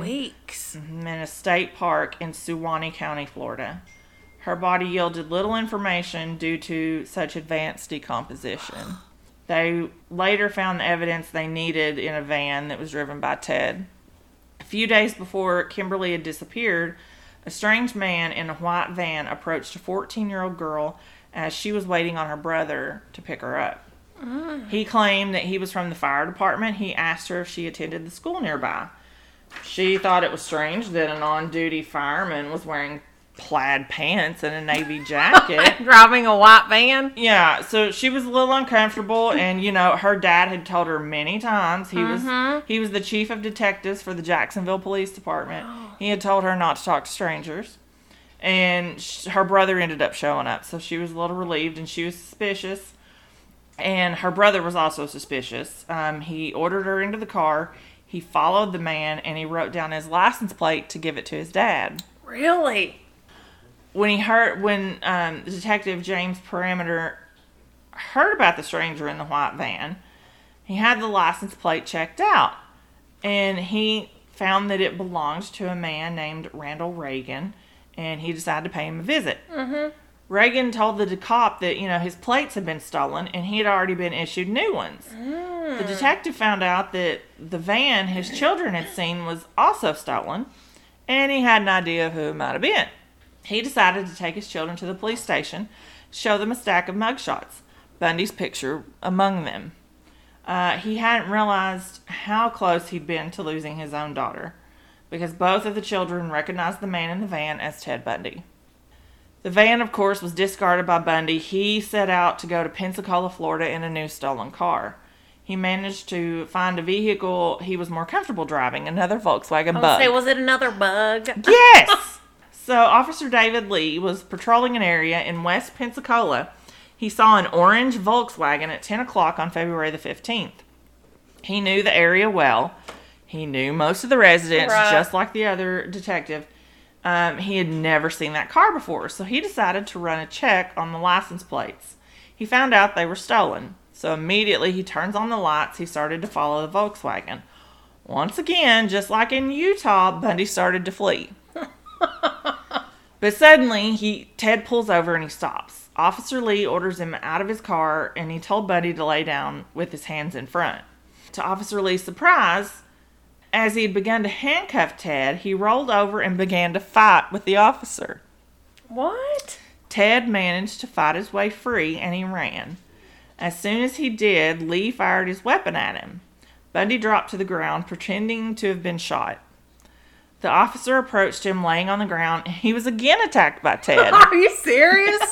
a state park in Suwannee County, Florida. Her body yielded little information due to such advanced decomposition. They later found the evidence they needed in a van that was driven by Ted. A few days before Kimberly had disappeared, a strange man in a white van approached a 14-year-old girl as she was waiting on her brother to pick her up. He claimed that he was from the fire department. He asked her if she attended the school nearby. She thought it was strange that an on-duty fireman was wearing plaid pants and a navy jacket. Driving a white van? Yeah, so she was a little uncomfortable, and, her dad had told her many times. He was the chief of detectives for the Jacksonville Police Department. He had told her not to talk to strangers. And her brother ended up showing up, so she was a little relieved, and she was suspicious. And her brother was also suspicious. He ordered her into the car. He followed the man, and he wrote down his license plate to give it to his dad. Really? When Detective James Parameter heard about the stranger in the white van, he had the license plate checked out. And he found that it belonged to a man named Randall Reagan, and he decided to pay him a visit. Reagan told the cop that, his plates had been stolen and he had already been issued new ones. The detective found out that the van his children had seen was also stolen, and he had an idea of who it might have been. He decided to take his children to the police station, show them a stack of mugshots, Bundy's picture among them. He hadn't realized how close he'd been to losing his own daughter, because both of the children recognized the man in the van as Ted Bundy. The van, of course, was discarded by Bundy. He set out to go to Pensacola, Florida in a new stolen car. He managed to find a vehicle he was more comfortable driving, another Volkswagen Bug. Say, was it another bug? Yes! So Officer David Lee was patrolling an area in West Pensacola. He saw an orange Volkswagen at 10 o'clock on February the 15th. He knew the area well. He knew most of the residents, just like the other detective. He had never seen that car before, so he decided to run a check on the license plates. He found out they were stolen, so immediately he turns on the lights. He started to follow the Volkswagen. Once again, just like in Utah, Bundy started to flee. But suddenly, Ted pulls over and he stops. Officer Lee orders him out of his car, and he told Bundy to lay down with his hands in front. To Officer Lee's surprise, as he had begun to handcuff Ted, he rolled over and began to fight with the officer. What? Ted managed to fight his way free, and he ran. As soon as he did, Lee fired his weapon at him. Bundy dropped to the ground, pretending to have been shot. The officer approached him laying on the ground, and he was again attacked by Ted. Are you serious?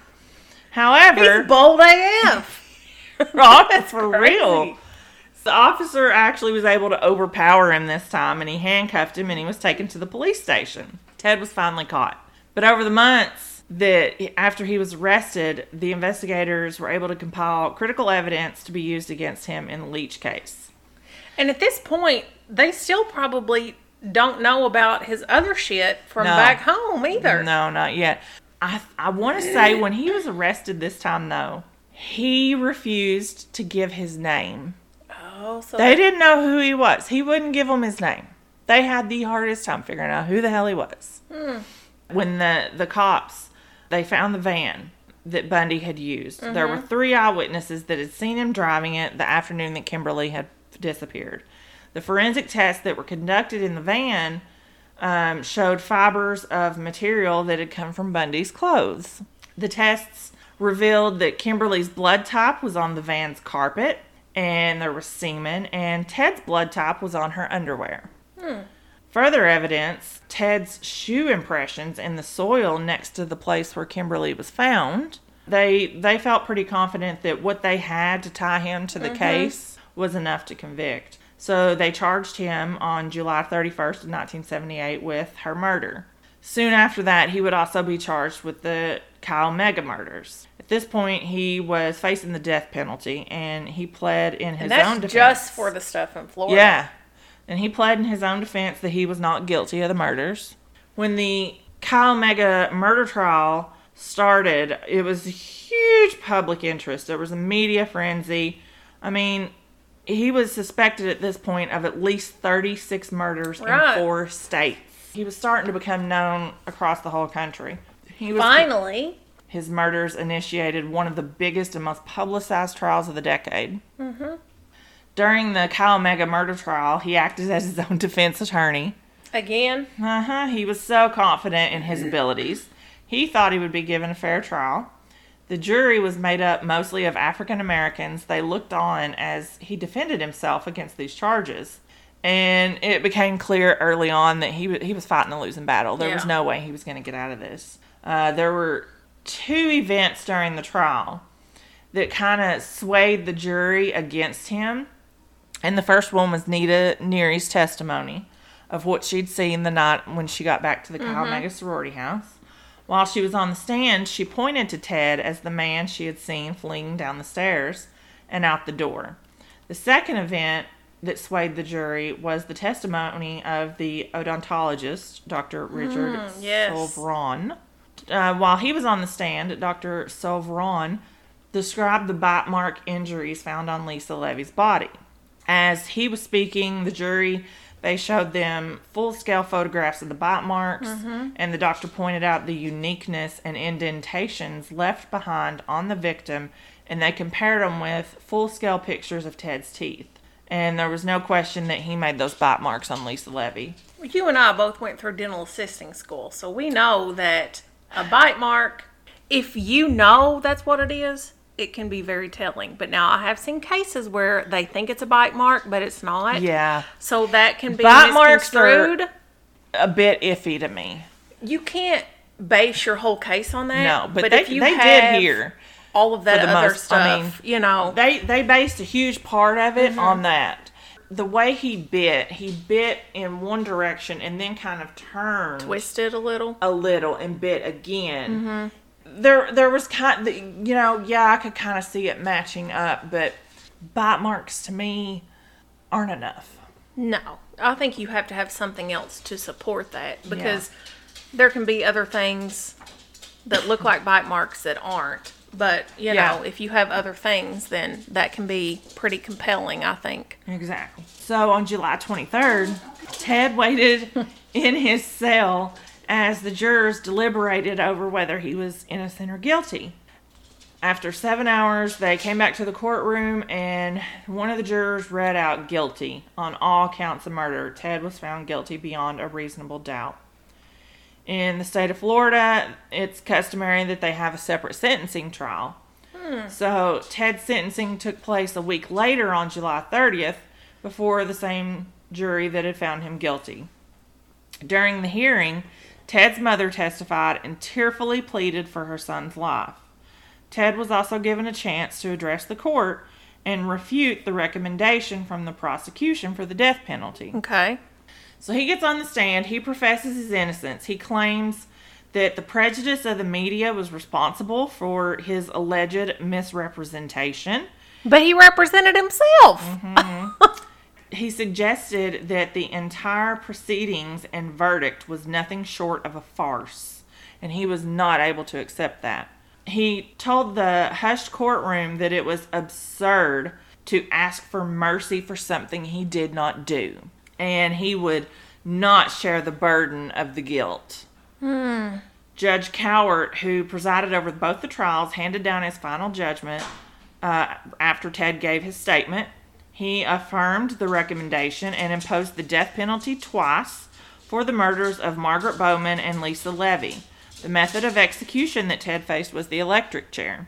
However... He's bold AF. Oh, that's for real. The officer actually was able to overpower him this time, and he handcuffed him, and he was taken to the police station. Ted was finally caught. But over the months that after he was arrested, the investigators were able to compile critical evidence to be used against him in the Leach case. And at this point, they still probably don't know about his other shit from back home either. No, not yet. I want to say when he was arrested this time, though, he refused to give his name. Oh, so they didn't know who he was. He wouldn't give them his name. They had the hardest time figuring out who the hell he was. When the cops, they found the van that Bundy had used. There were 3 eyewitnesses that had seen him driving it the afternoon that Kimberly had disappeared. The forensic tests that were conducted in the van showed fibers of material that had come from Bundy's clothes. The tests revealed that Kimberly's blood type was on the van's carpet, and there was semen, and Ted's blood type was on her underwear. Further evidence, Ted's shoe impressions in the soil next to the place where Kimberly was found. They felt pretty confident that what they had to tie him to the case was enough to convict. So they charged him on July 31st of 1978 with her murder. Soon after that, he would also be charged with the Kyle Mega murders. At this point, he was facing the death penalty, and he pled in his own defense. Just for the stuff in Florida. Yeah. And he pled in his own defense that he was not guilty of the murders. When the Kyle Mega murder trial started, it was a huge public interest. There was a media frenzy. I mean, he was suspected at this point of at least 36 murders in 4 states. He was starting to become known across the whole country. Finally. His murders initiated one of the biggest and most publicized trials of the decade. During the Kyle Mega murder trial, he acted as his own defense attorney. Again? He was so confident in his abilities. He thought he would be given a fair trial. The jury was made up mostly of African Americans. They looked on as he defended himself against these charges. And it became clear early on that he was fighting a losing battle. There was no way he was going to get out of this. There were 2 events during the trial that kind of swayed the jury against him. And the first one was Nita Neary's testimony of what she'd seen the night when she got back to the Kyle Mega sorority house. While she was on the stand, she pointed to Ted as the man she had seen fleeing down the stairs and out the door. The second event that swayed the jury was the testimony of the odontologist, Dr. Richard Solveron. While he was on the stand, Dr. Solveron described the bite mark injuries found on Lisa Levy's body. As he was speaking, the jury, they showed them full-scale photographs of the bite marks, and the doctor pointed out the uniqueness and indentations left behind on the victim, and they compared them with full-scale pictures of Ted's teeth. And there was no question that he made those bite marks on Lisa Levy. You and I both went through dental assisting school, so we know that a bite mark, if you know that's what it is, it can be very telling. But now I have seen cases where they think it's a bite mark, but it's not. Yeah. So that can be bite marks misconstrued. are a bit iffy to me. You can't base your whole case on that. No, but if they you did hear all of that for the other most- stuff, I mean, you know. They based a huge part of it on that. The way he bit in one direction and then kind of turned Twisted a little. and bit again. There was kind of, I could kind of see it matching up, but bite marks to me aren't enough. No. I think you have to have something else to support that, because there can be other things that look like bite marks that aren't. But, you know, if you have other things, then that can be pretty compelling, I think. Exactly. So on July 23rd, Ted waited in his cell as the jurors deliberated over whether he was innocent or guilty. After 7 hours, they came back to the courtroom, and one of the jurors read out guilty on all counts of murder. Ted was found guilty beyond a reasonable doubt. In the state of Florida, it's customary that they have a separate sentencing trial. So Ted's sentencing took place a week later on July 30th before the same jury that had found him guilty. During the hearing, Ted's mother testified and tearfully pleaded for her son's life. Ted was also given a chance to address the court and refute the recommendation from the prosecution for the death penalty. Okay. So he gets on the stand. He professes his innocence. He claims that the prejudice of the media was responsible for his alleged misrepresentation. But he represented himself. He suggested that the entire proceedings and verdict was nothing short of a farce, and he was not able to accept that. He told the hushed courtroom that it was absurd to ask for mercy for something he did not do, and he would not share the burden of the guilt. Judge Cowart, who presided over both the trials, handed down his final judgment after Ted gave his statement. He affirmed the recommendation and imposed the death penalty twice for the murders of Margaret Bowman and Lisa Levy. The method of execution that Ted faced was the electric chair.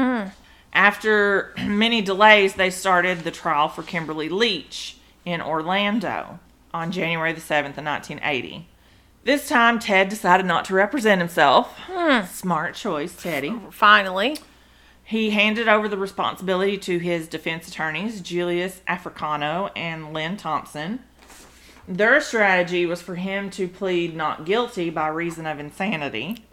After many delays, they started the trial for Kimberly Leach in Orlando on January the 7th of 1980. This time, Ted decided not to represent himself. Smart choice, Teddy. Finally. He handed over the responsibility to his defense attorneys, Julius Africano and Lynn Thompson. Their strategy was for him to plead not guilty by reason of insanity.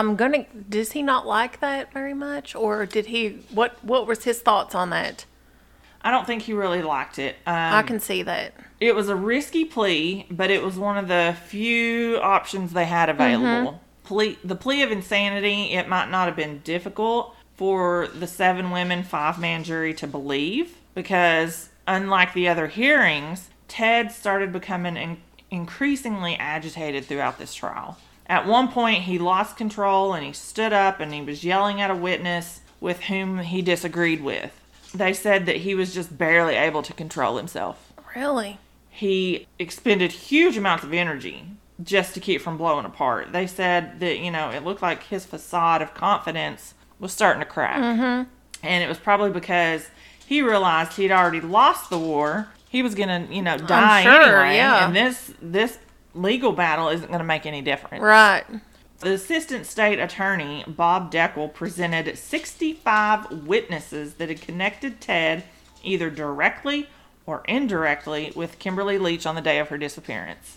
Does he not like that very much? Or did he, what was his thoughts on that? I don't think he really liked it. I can see that. It was a risky plea, but it was one of the few options they had available. The plea of insanity, it might not have been difficult for the 7-women, 5-man jury to believe, because unlike the other hearings, Ted started becoming increasingly agitated throughout this trial. At one point, he lost control and he stood up and he was yelling at a witness with whom he disagreed with. They said that he was just barely able to control himself. Really? He expended huge amounts of energy just to keep from blowing apart. They said that, it looked like his facade of confidence was starting to crack. And it was probably because he realized he'd already lost the war. He was going to, die anyway. Yeah. And this legal battle isn't going to make any difference. Right. The assistant state attorney, Bob Deckel, presented 65 witnesses that had connected Ted either directly or indirectly with Kimberly Leach on the day of her disappearance.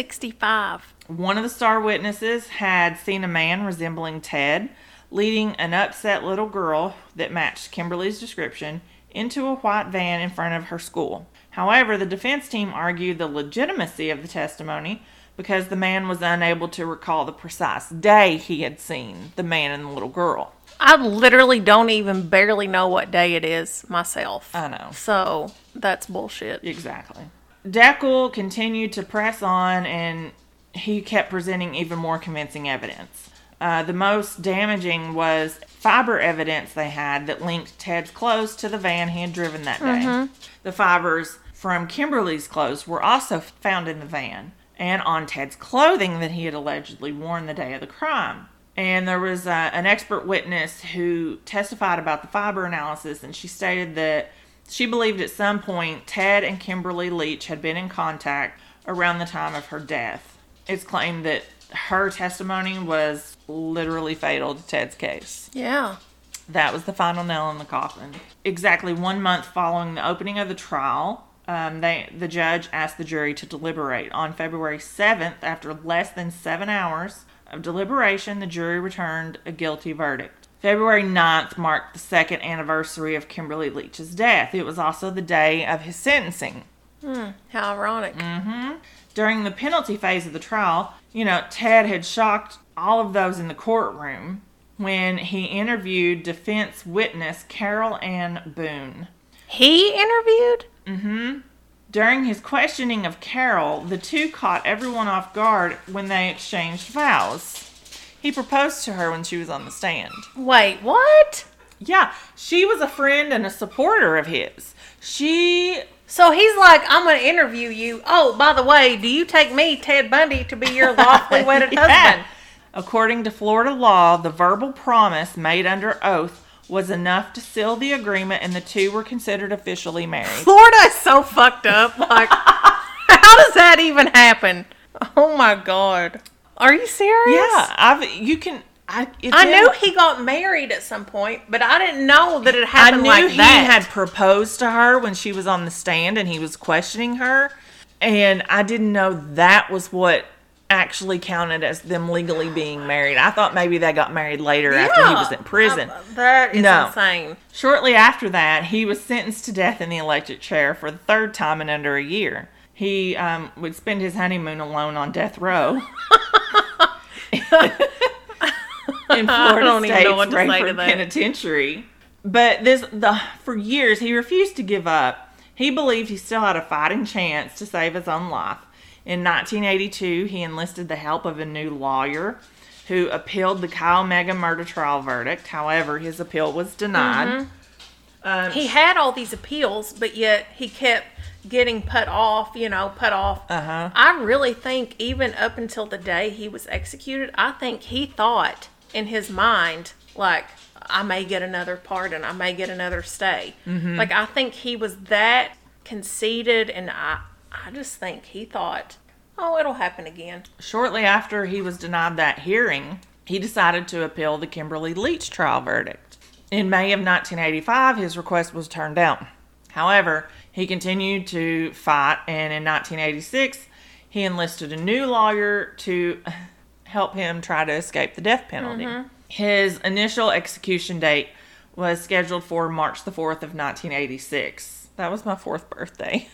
65. One of the star witnesses had seen a man resembling Ted leading an upset little girl that matched Kimberly's description into a white van in front of her school. However, the defense team argued the legitimacy of the testimony because the man was unable to recall the precise day he had seen the man and the little girl. I literally don't even barely know what day it is myself. I know. So, that's bullshit. Exactly. Deckel continued to press on, and he kept presenting even more convincing evidence. The most damaging was fiber evidence they had that linked Ted's clothes to the van he had driven that day. The fibers from Kimberly's clothes were also found in the van and on Ted's clothing that he had allegedly worn the day of the crime. And there was an expert witness who testified about the fiber analysis, and she stated that she believed at some point Ted and Kimberly Leach had been in contact around the time of her death. It's claimed that her testimony was literally fatal to Ted's case. Yeah. That was the final nail in the coffin. Exactly 1 month following the opening of the trial, the judge asked the jury to deliberate. On February 7th, after less than 7 hours of deliberation, the jury returned a guilty verdict. February 9th marked the second anniversary of Kimberly Leach's death. It was also the day of his sentencing. How ironic. During the penalty phase of the trial, Ted had shocked all of those in the courtroom when he interviewed defense witness Carol Ann Boone. He interviewed? During his questioning of Carol, the two caught everyone off guard when they exchanged vows. He proposed to her when she was on the stand. Wait, what? Yeah, she was a friend and a supporter of his. So he's like, I'm going to interview you. Oh, by the way, do you take me, Ted Bundy, to be your lawfully wedded husband? According to Florida law, the verbal promise made under oath was enough to seal the agreement, and the two were considered officially married. Florida is so fucked up. Like, how does that even happen? Oh my God. Are you serious? Yeah, I knew he got married at some point, but I didn't know that it happened like that. I knew he had proposed to her when she was on the stand and he was questioning her, and I didn't know that was what actually counted as them legally being married. I thought maybe they got married later after he was in prison. That is insane. Shortly after that, he was sentenced to death in the electric chair for the third time in under a year. He would spend his honeymoon alone on death row. In Florida State's Rayford Penitentiary. But for years, he refused to give up. He believed he still had a fighting chance to save his own life. In 1982, he enlisted the help of a new lawyer who appealed the Kyle Megan murder trial verdict. However, his appeal was denied. He had all these appeals, but yet he kept getting put off. I really think even up until the day he was executed, I think he thought in his mind, like, I may get another pardon, I may get another stay. Like, I think he was that conceited, and I just think he thought, oh, it'll happen again. Shortly after he was denied that hearing, he decided to appeal the Kimberly Leach trial verdict. In May of 1985, his request was turned down. However, he continued to fight, and in 1986, he enlisted a new lawyer to help him try to escape the death penalty. His initial execution date was scheduled for March the 4th of 1986. That was my 4th birthday.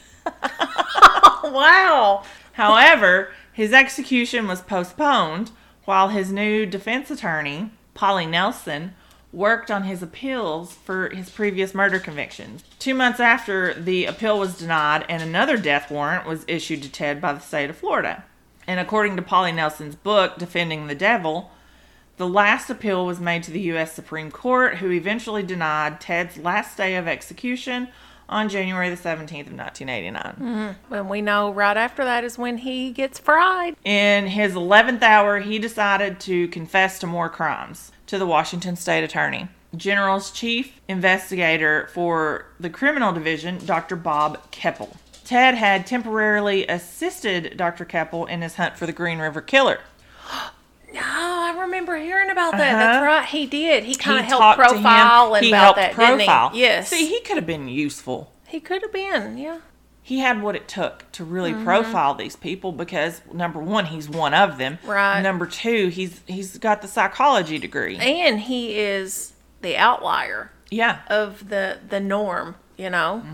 Wow. However, his execution was postponed while his new defense attorney, Polly Nelson, worked on his appeals for his previous murder convictions. 2 months after the appeal was denied, and another death warrant was issued to Ted by the state of Florida. And according to Polly Nelson's book, Defending the Devil, the last appeal was made to the U.S. Supreme Court, who eventually denied Ted's last day of execution on January the 17th of 1989. And we know right after that is when he gets fried. In his 11th hour, he decided to confess to more crimes to the Washington State Attorney. General's chief investigator for the criminal division, Dr. Bob Keppel. Ted had temporarily assisted Dr. Keppel in his hunt for the Green River Killer. Oh, I remember hearing about that. That's right. He did. He kind of helped talked to profile him. and about that, profile. didn't he? Yes. See, he could have been useful. He could have been, yeah. He had what it took to really profile these people because, number one, he's one of them. Right. Number two, he's got the psychology degree. And he is the outlier. Yeah. Of the norm, you know?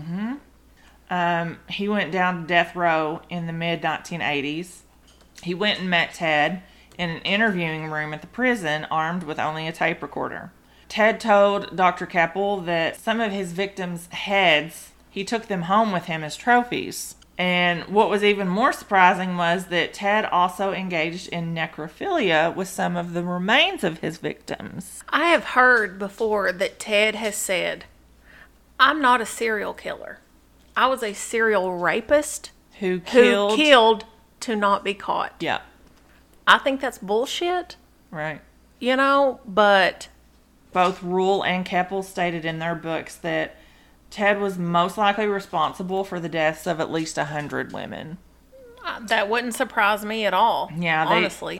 He went down to death row in the mid-1980s. He went and met Ted in an interviewing room at the prison, armed with only a tape recorder. Ted told Dr. Keppel that some of his victims' heads, he took them home with him as trophies. And what was even more surprising was that Ted also engaged in necrophilia with some of the remains of his victims. I have heard before that Ted has said, I'm not a serial killer. I was a serial rapist who killed to not be caught. Yeah. I think that's bullshit. Right. You know, but both Rule and Keppel stated in their books that Ted was most likely responsible for the deaths of at least 100 women. That wouldn't surprise me at all. Yeah, honestly.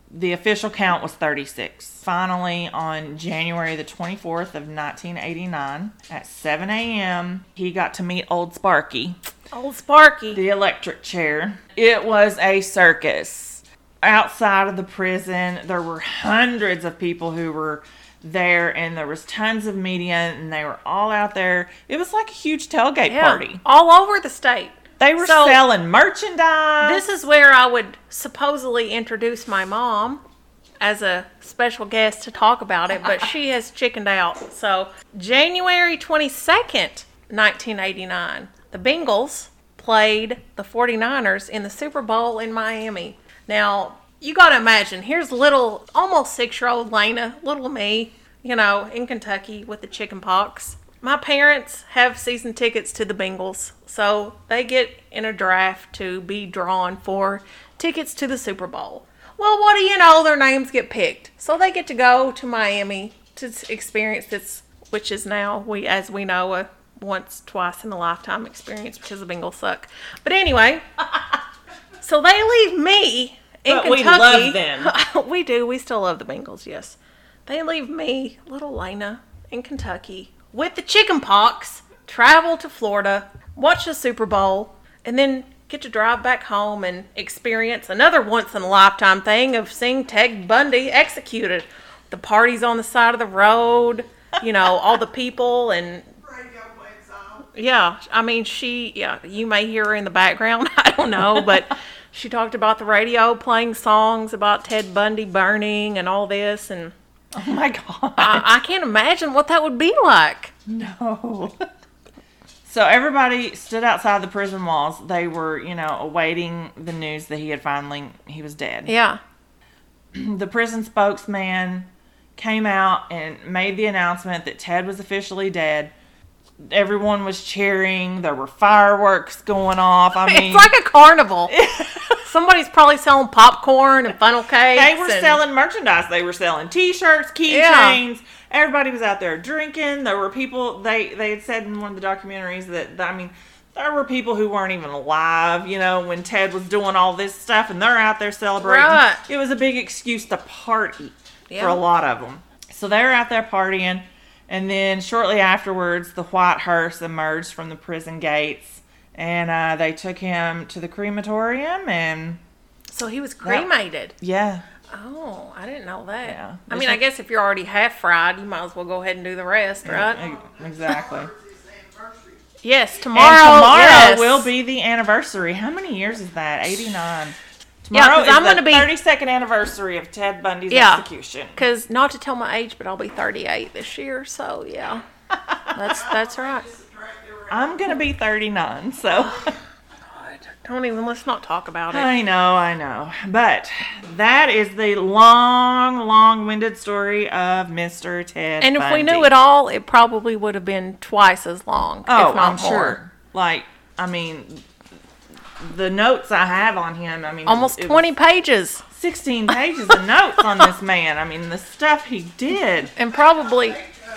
The official count was 36. Finally, on January the 24th of 1989, at 7 a.m., he got to meet Old Sparky. Old Sparky. The electric chair. It was a circus. Outside of the prison, there were hundreds of people who were there, and there was tons of media, and they were all out there. It was like a huge tailgate party. All over the state. They were selling merchandise. This is where I would supposedly introduce my mom as a special guest to talk about it, but she has chickened out. So, January 22nd, 1989, the Bengals played the 49ers in the Super Bowl in Miami. Now, you got to imagine, here's little, almost 6-year-old Lena, little me, in Kentucky with the chicken pox. My parents have season tickets to the Bengals, so they get in a draft to be drawn for tickets to the Super Bowl. Well, what do you know? Their names get picked. So they get to go to Miami to experience this, which is now, as we know, a once, twice in a lifetime experience because the Bengals suck. But anyway, so they leave me in Kentucky. We love them. We do. We still love the Bengals, yes. They leave me, little Lena, in Kentucky with the chicken pox, travel to Florida, watch the Super Bowl, and then get to drive back home and experience another once-in-a-lifetime thing of seeing Ted Bundy executed. The parties on the side of the road, all the people, and yeah, I mean, you may hear her in the background, I don't know, but she talked about the radio playing songs about Ted Bundy burning and all this, and oh my God. I can't imagine what that would be like. No. So everybody stood outside the prison walls. They were, awaiting the news that he was dead. Yeah. The prison spokesman came out and made the announcement that Ted was officially dead. Everyone was cheering. There were fireworks going off. I mean, it's like a carnival. Somebody's probably selling popcorn and funnel cakes. They were selling merchandise. They were selling T-shirts, keychains. Yeah. Everybody was out there drinking. There were people, they had said in one of the documentaries that, there were people who weren't even alive, when Ted was doing all this stuff, and they're out there celebrating. Right. It was a big excuse to party for a lot of them. So they were out there partying, and then shortly afterwards, the white hearse emerged from the prison gates, and they took him to the crematorium, and... So he was cremated? Yeah. Oh, I didn't know that. Yeah. I guess if you're already half fried, you might as well go ahead and do the rest, right? Exactly. Yes, tomorrow will be the anniversary. How many years is that? 89. Tomorrow is the 32nd anniversary of Ted Bundy's execution. Because, not to tell my age, but I'll be 38 this year, so yeah. That's right. I'm going to be 39, so... Let's not talk about it. I know. But that is the long-winded story of Mr. Ted And if Bundy. we knew it all, it probably would have been twice as long, if not I'm more. Sure. The notes I have on him, almost 20 pages. 16 pages of notes on this man. The stuff he did. And probably...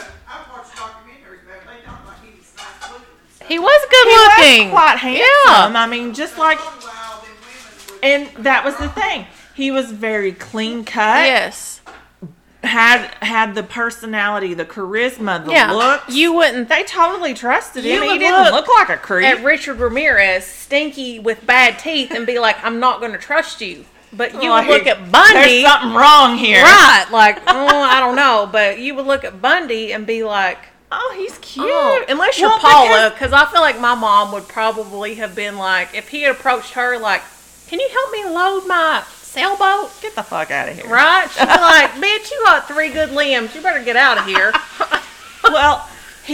He was good looking. He was quite handsome. Yeah. Just like... And that was the thing. He was very clean cut. Yes. Had the personality, the charisma, the looks. You wouldn't... They totally trusted him. He didn't look like a creep. At Richard Ramirez, stinky with bad teeth, and be like, I'm not going to trust you. But you would look at Bundy... There's something wrong here. Right. I don't know. But you would look at Bundy and be like... Oh, he's cute. Oh, unless you're Paula, because I feel like my mom would probably have been like, if he had approached her, like, can you help me load my sailboat? Get the fuck out of here. Right? She'd be like, bitch, you got 3 good limbs. You better get out of here. Well,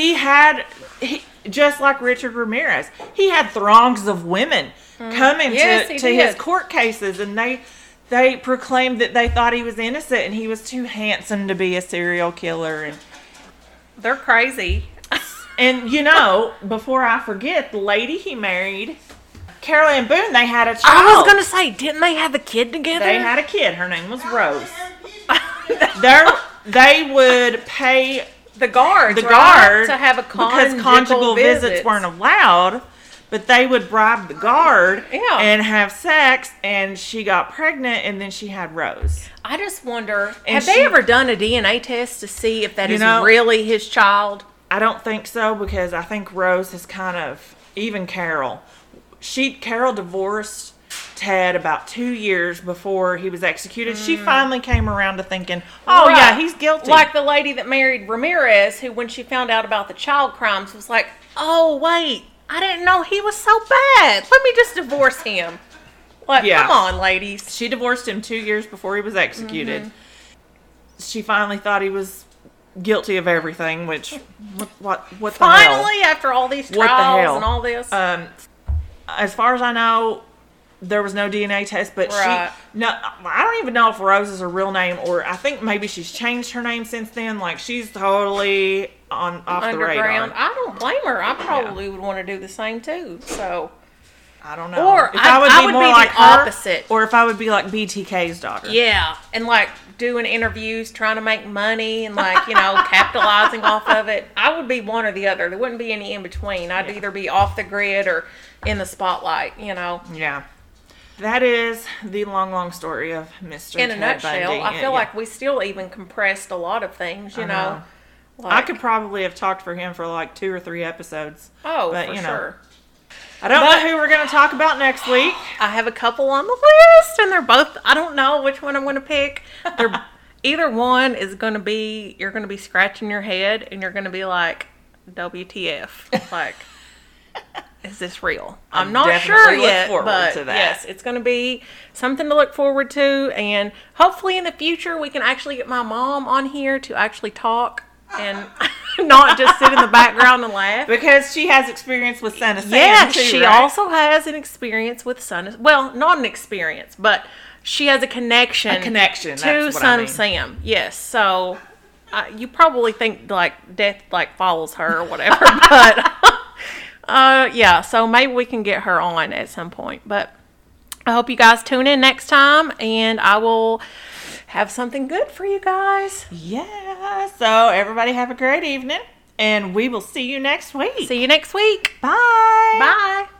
just like Richard Ramirez, he had throngs of women coming to his court cases, and they proclaimed that they thought he was innocent, and he was too handsome to be a serial killer, and... They're crazy. And, before I forget, the lady he married, Carol Ann Boone, they had a child. I was going to say, didn't they have the kid together? They had a kid. Her name was Rose. They would pay the guards to have a because conjugal visits weren't allowed. But they would bribe the guard Yeah. and have sex, and she got pregnant, and then she had Rose. I just wonder, And have she- they ever done a DNA test to see if that You is know- really his child? I don't think so, because I think Rose has kind of, even Carol. Carol divorced Ted about 2 years before he was executed. She finally came around to thinking, oh Right. yeah, he's guilty. Like the lady that married Ramirez, who, when she found out about the child crimes, was like, oh, wait, I didn't know he was so bad. Let me just divorce him. Like, Yeah. come on, ladies. She divorced him 2 years before he was executed. She finally thought he was guilty of everything, which, what the hell? Finally, after all these What the trials hell? and all this. As far as I know, there was no DNA test, but Right. I don't even know if Rose is her real name, or I think maybe she's changed her name since then. Like, she's totally off the Underground. radar. I don't blame her. I probably would want to do the same too. So, I don't know. Or if I would more be the like her, opposite. or if I would be like BTK's daughter. yeah, and like doing interviews, trying to make money, and like capitalizing off of it. I would be one or the other. There wouldn't be any in between. I'd either be off the grid or in the spotlight. Yeah. That is the long story of Mr. In a Ted nutshell, Bundy. I feel like we still even compressed a lot of things. You know, know. I like, could probably have talked for him for like 2 or 3 episodes. Oh, but, for you know. sure. I don't But- know who we're going to talk about next week. I have a couple on the list, and they're both. I don't know which one I'm going to pick. They're either one is going to be. You're going to be scratching your head, and you're going to be like, "WTF?" Like, is this real? I'm not definitely sure look yet, forward but to that. yes, it's going to be something to look forward to, and hopefully in the future we can actually get my mom on here to actually talk and not just sit in the background and laugh. Because she has experience with Son of Sam, Yes, too, she right? also has an experience with Son of... Well, not an experience, but she has a connection. A connection, to that's what I Son mean. of Sam. Yes, so you probably think like death like follows her or whatever, but yeah. So maybe we can get her on at some point. But I hope you guys tune in next time, and I will have something good for you guys. Yeah. So everybody have a great evening, and we will see you next week. See you next week. Bye. Bye.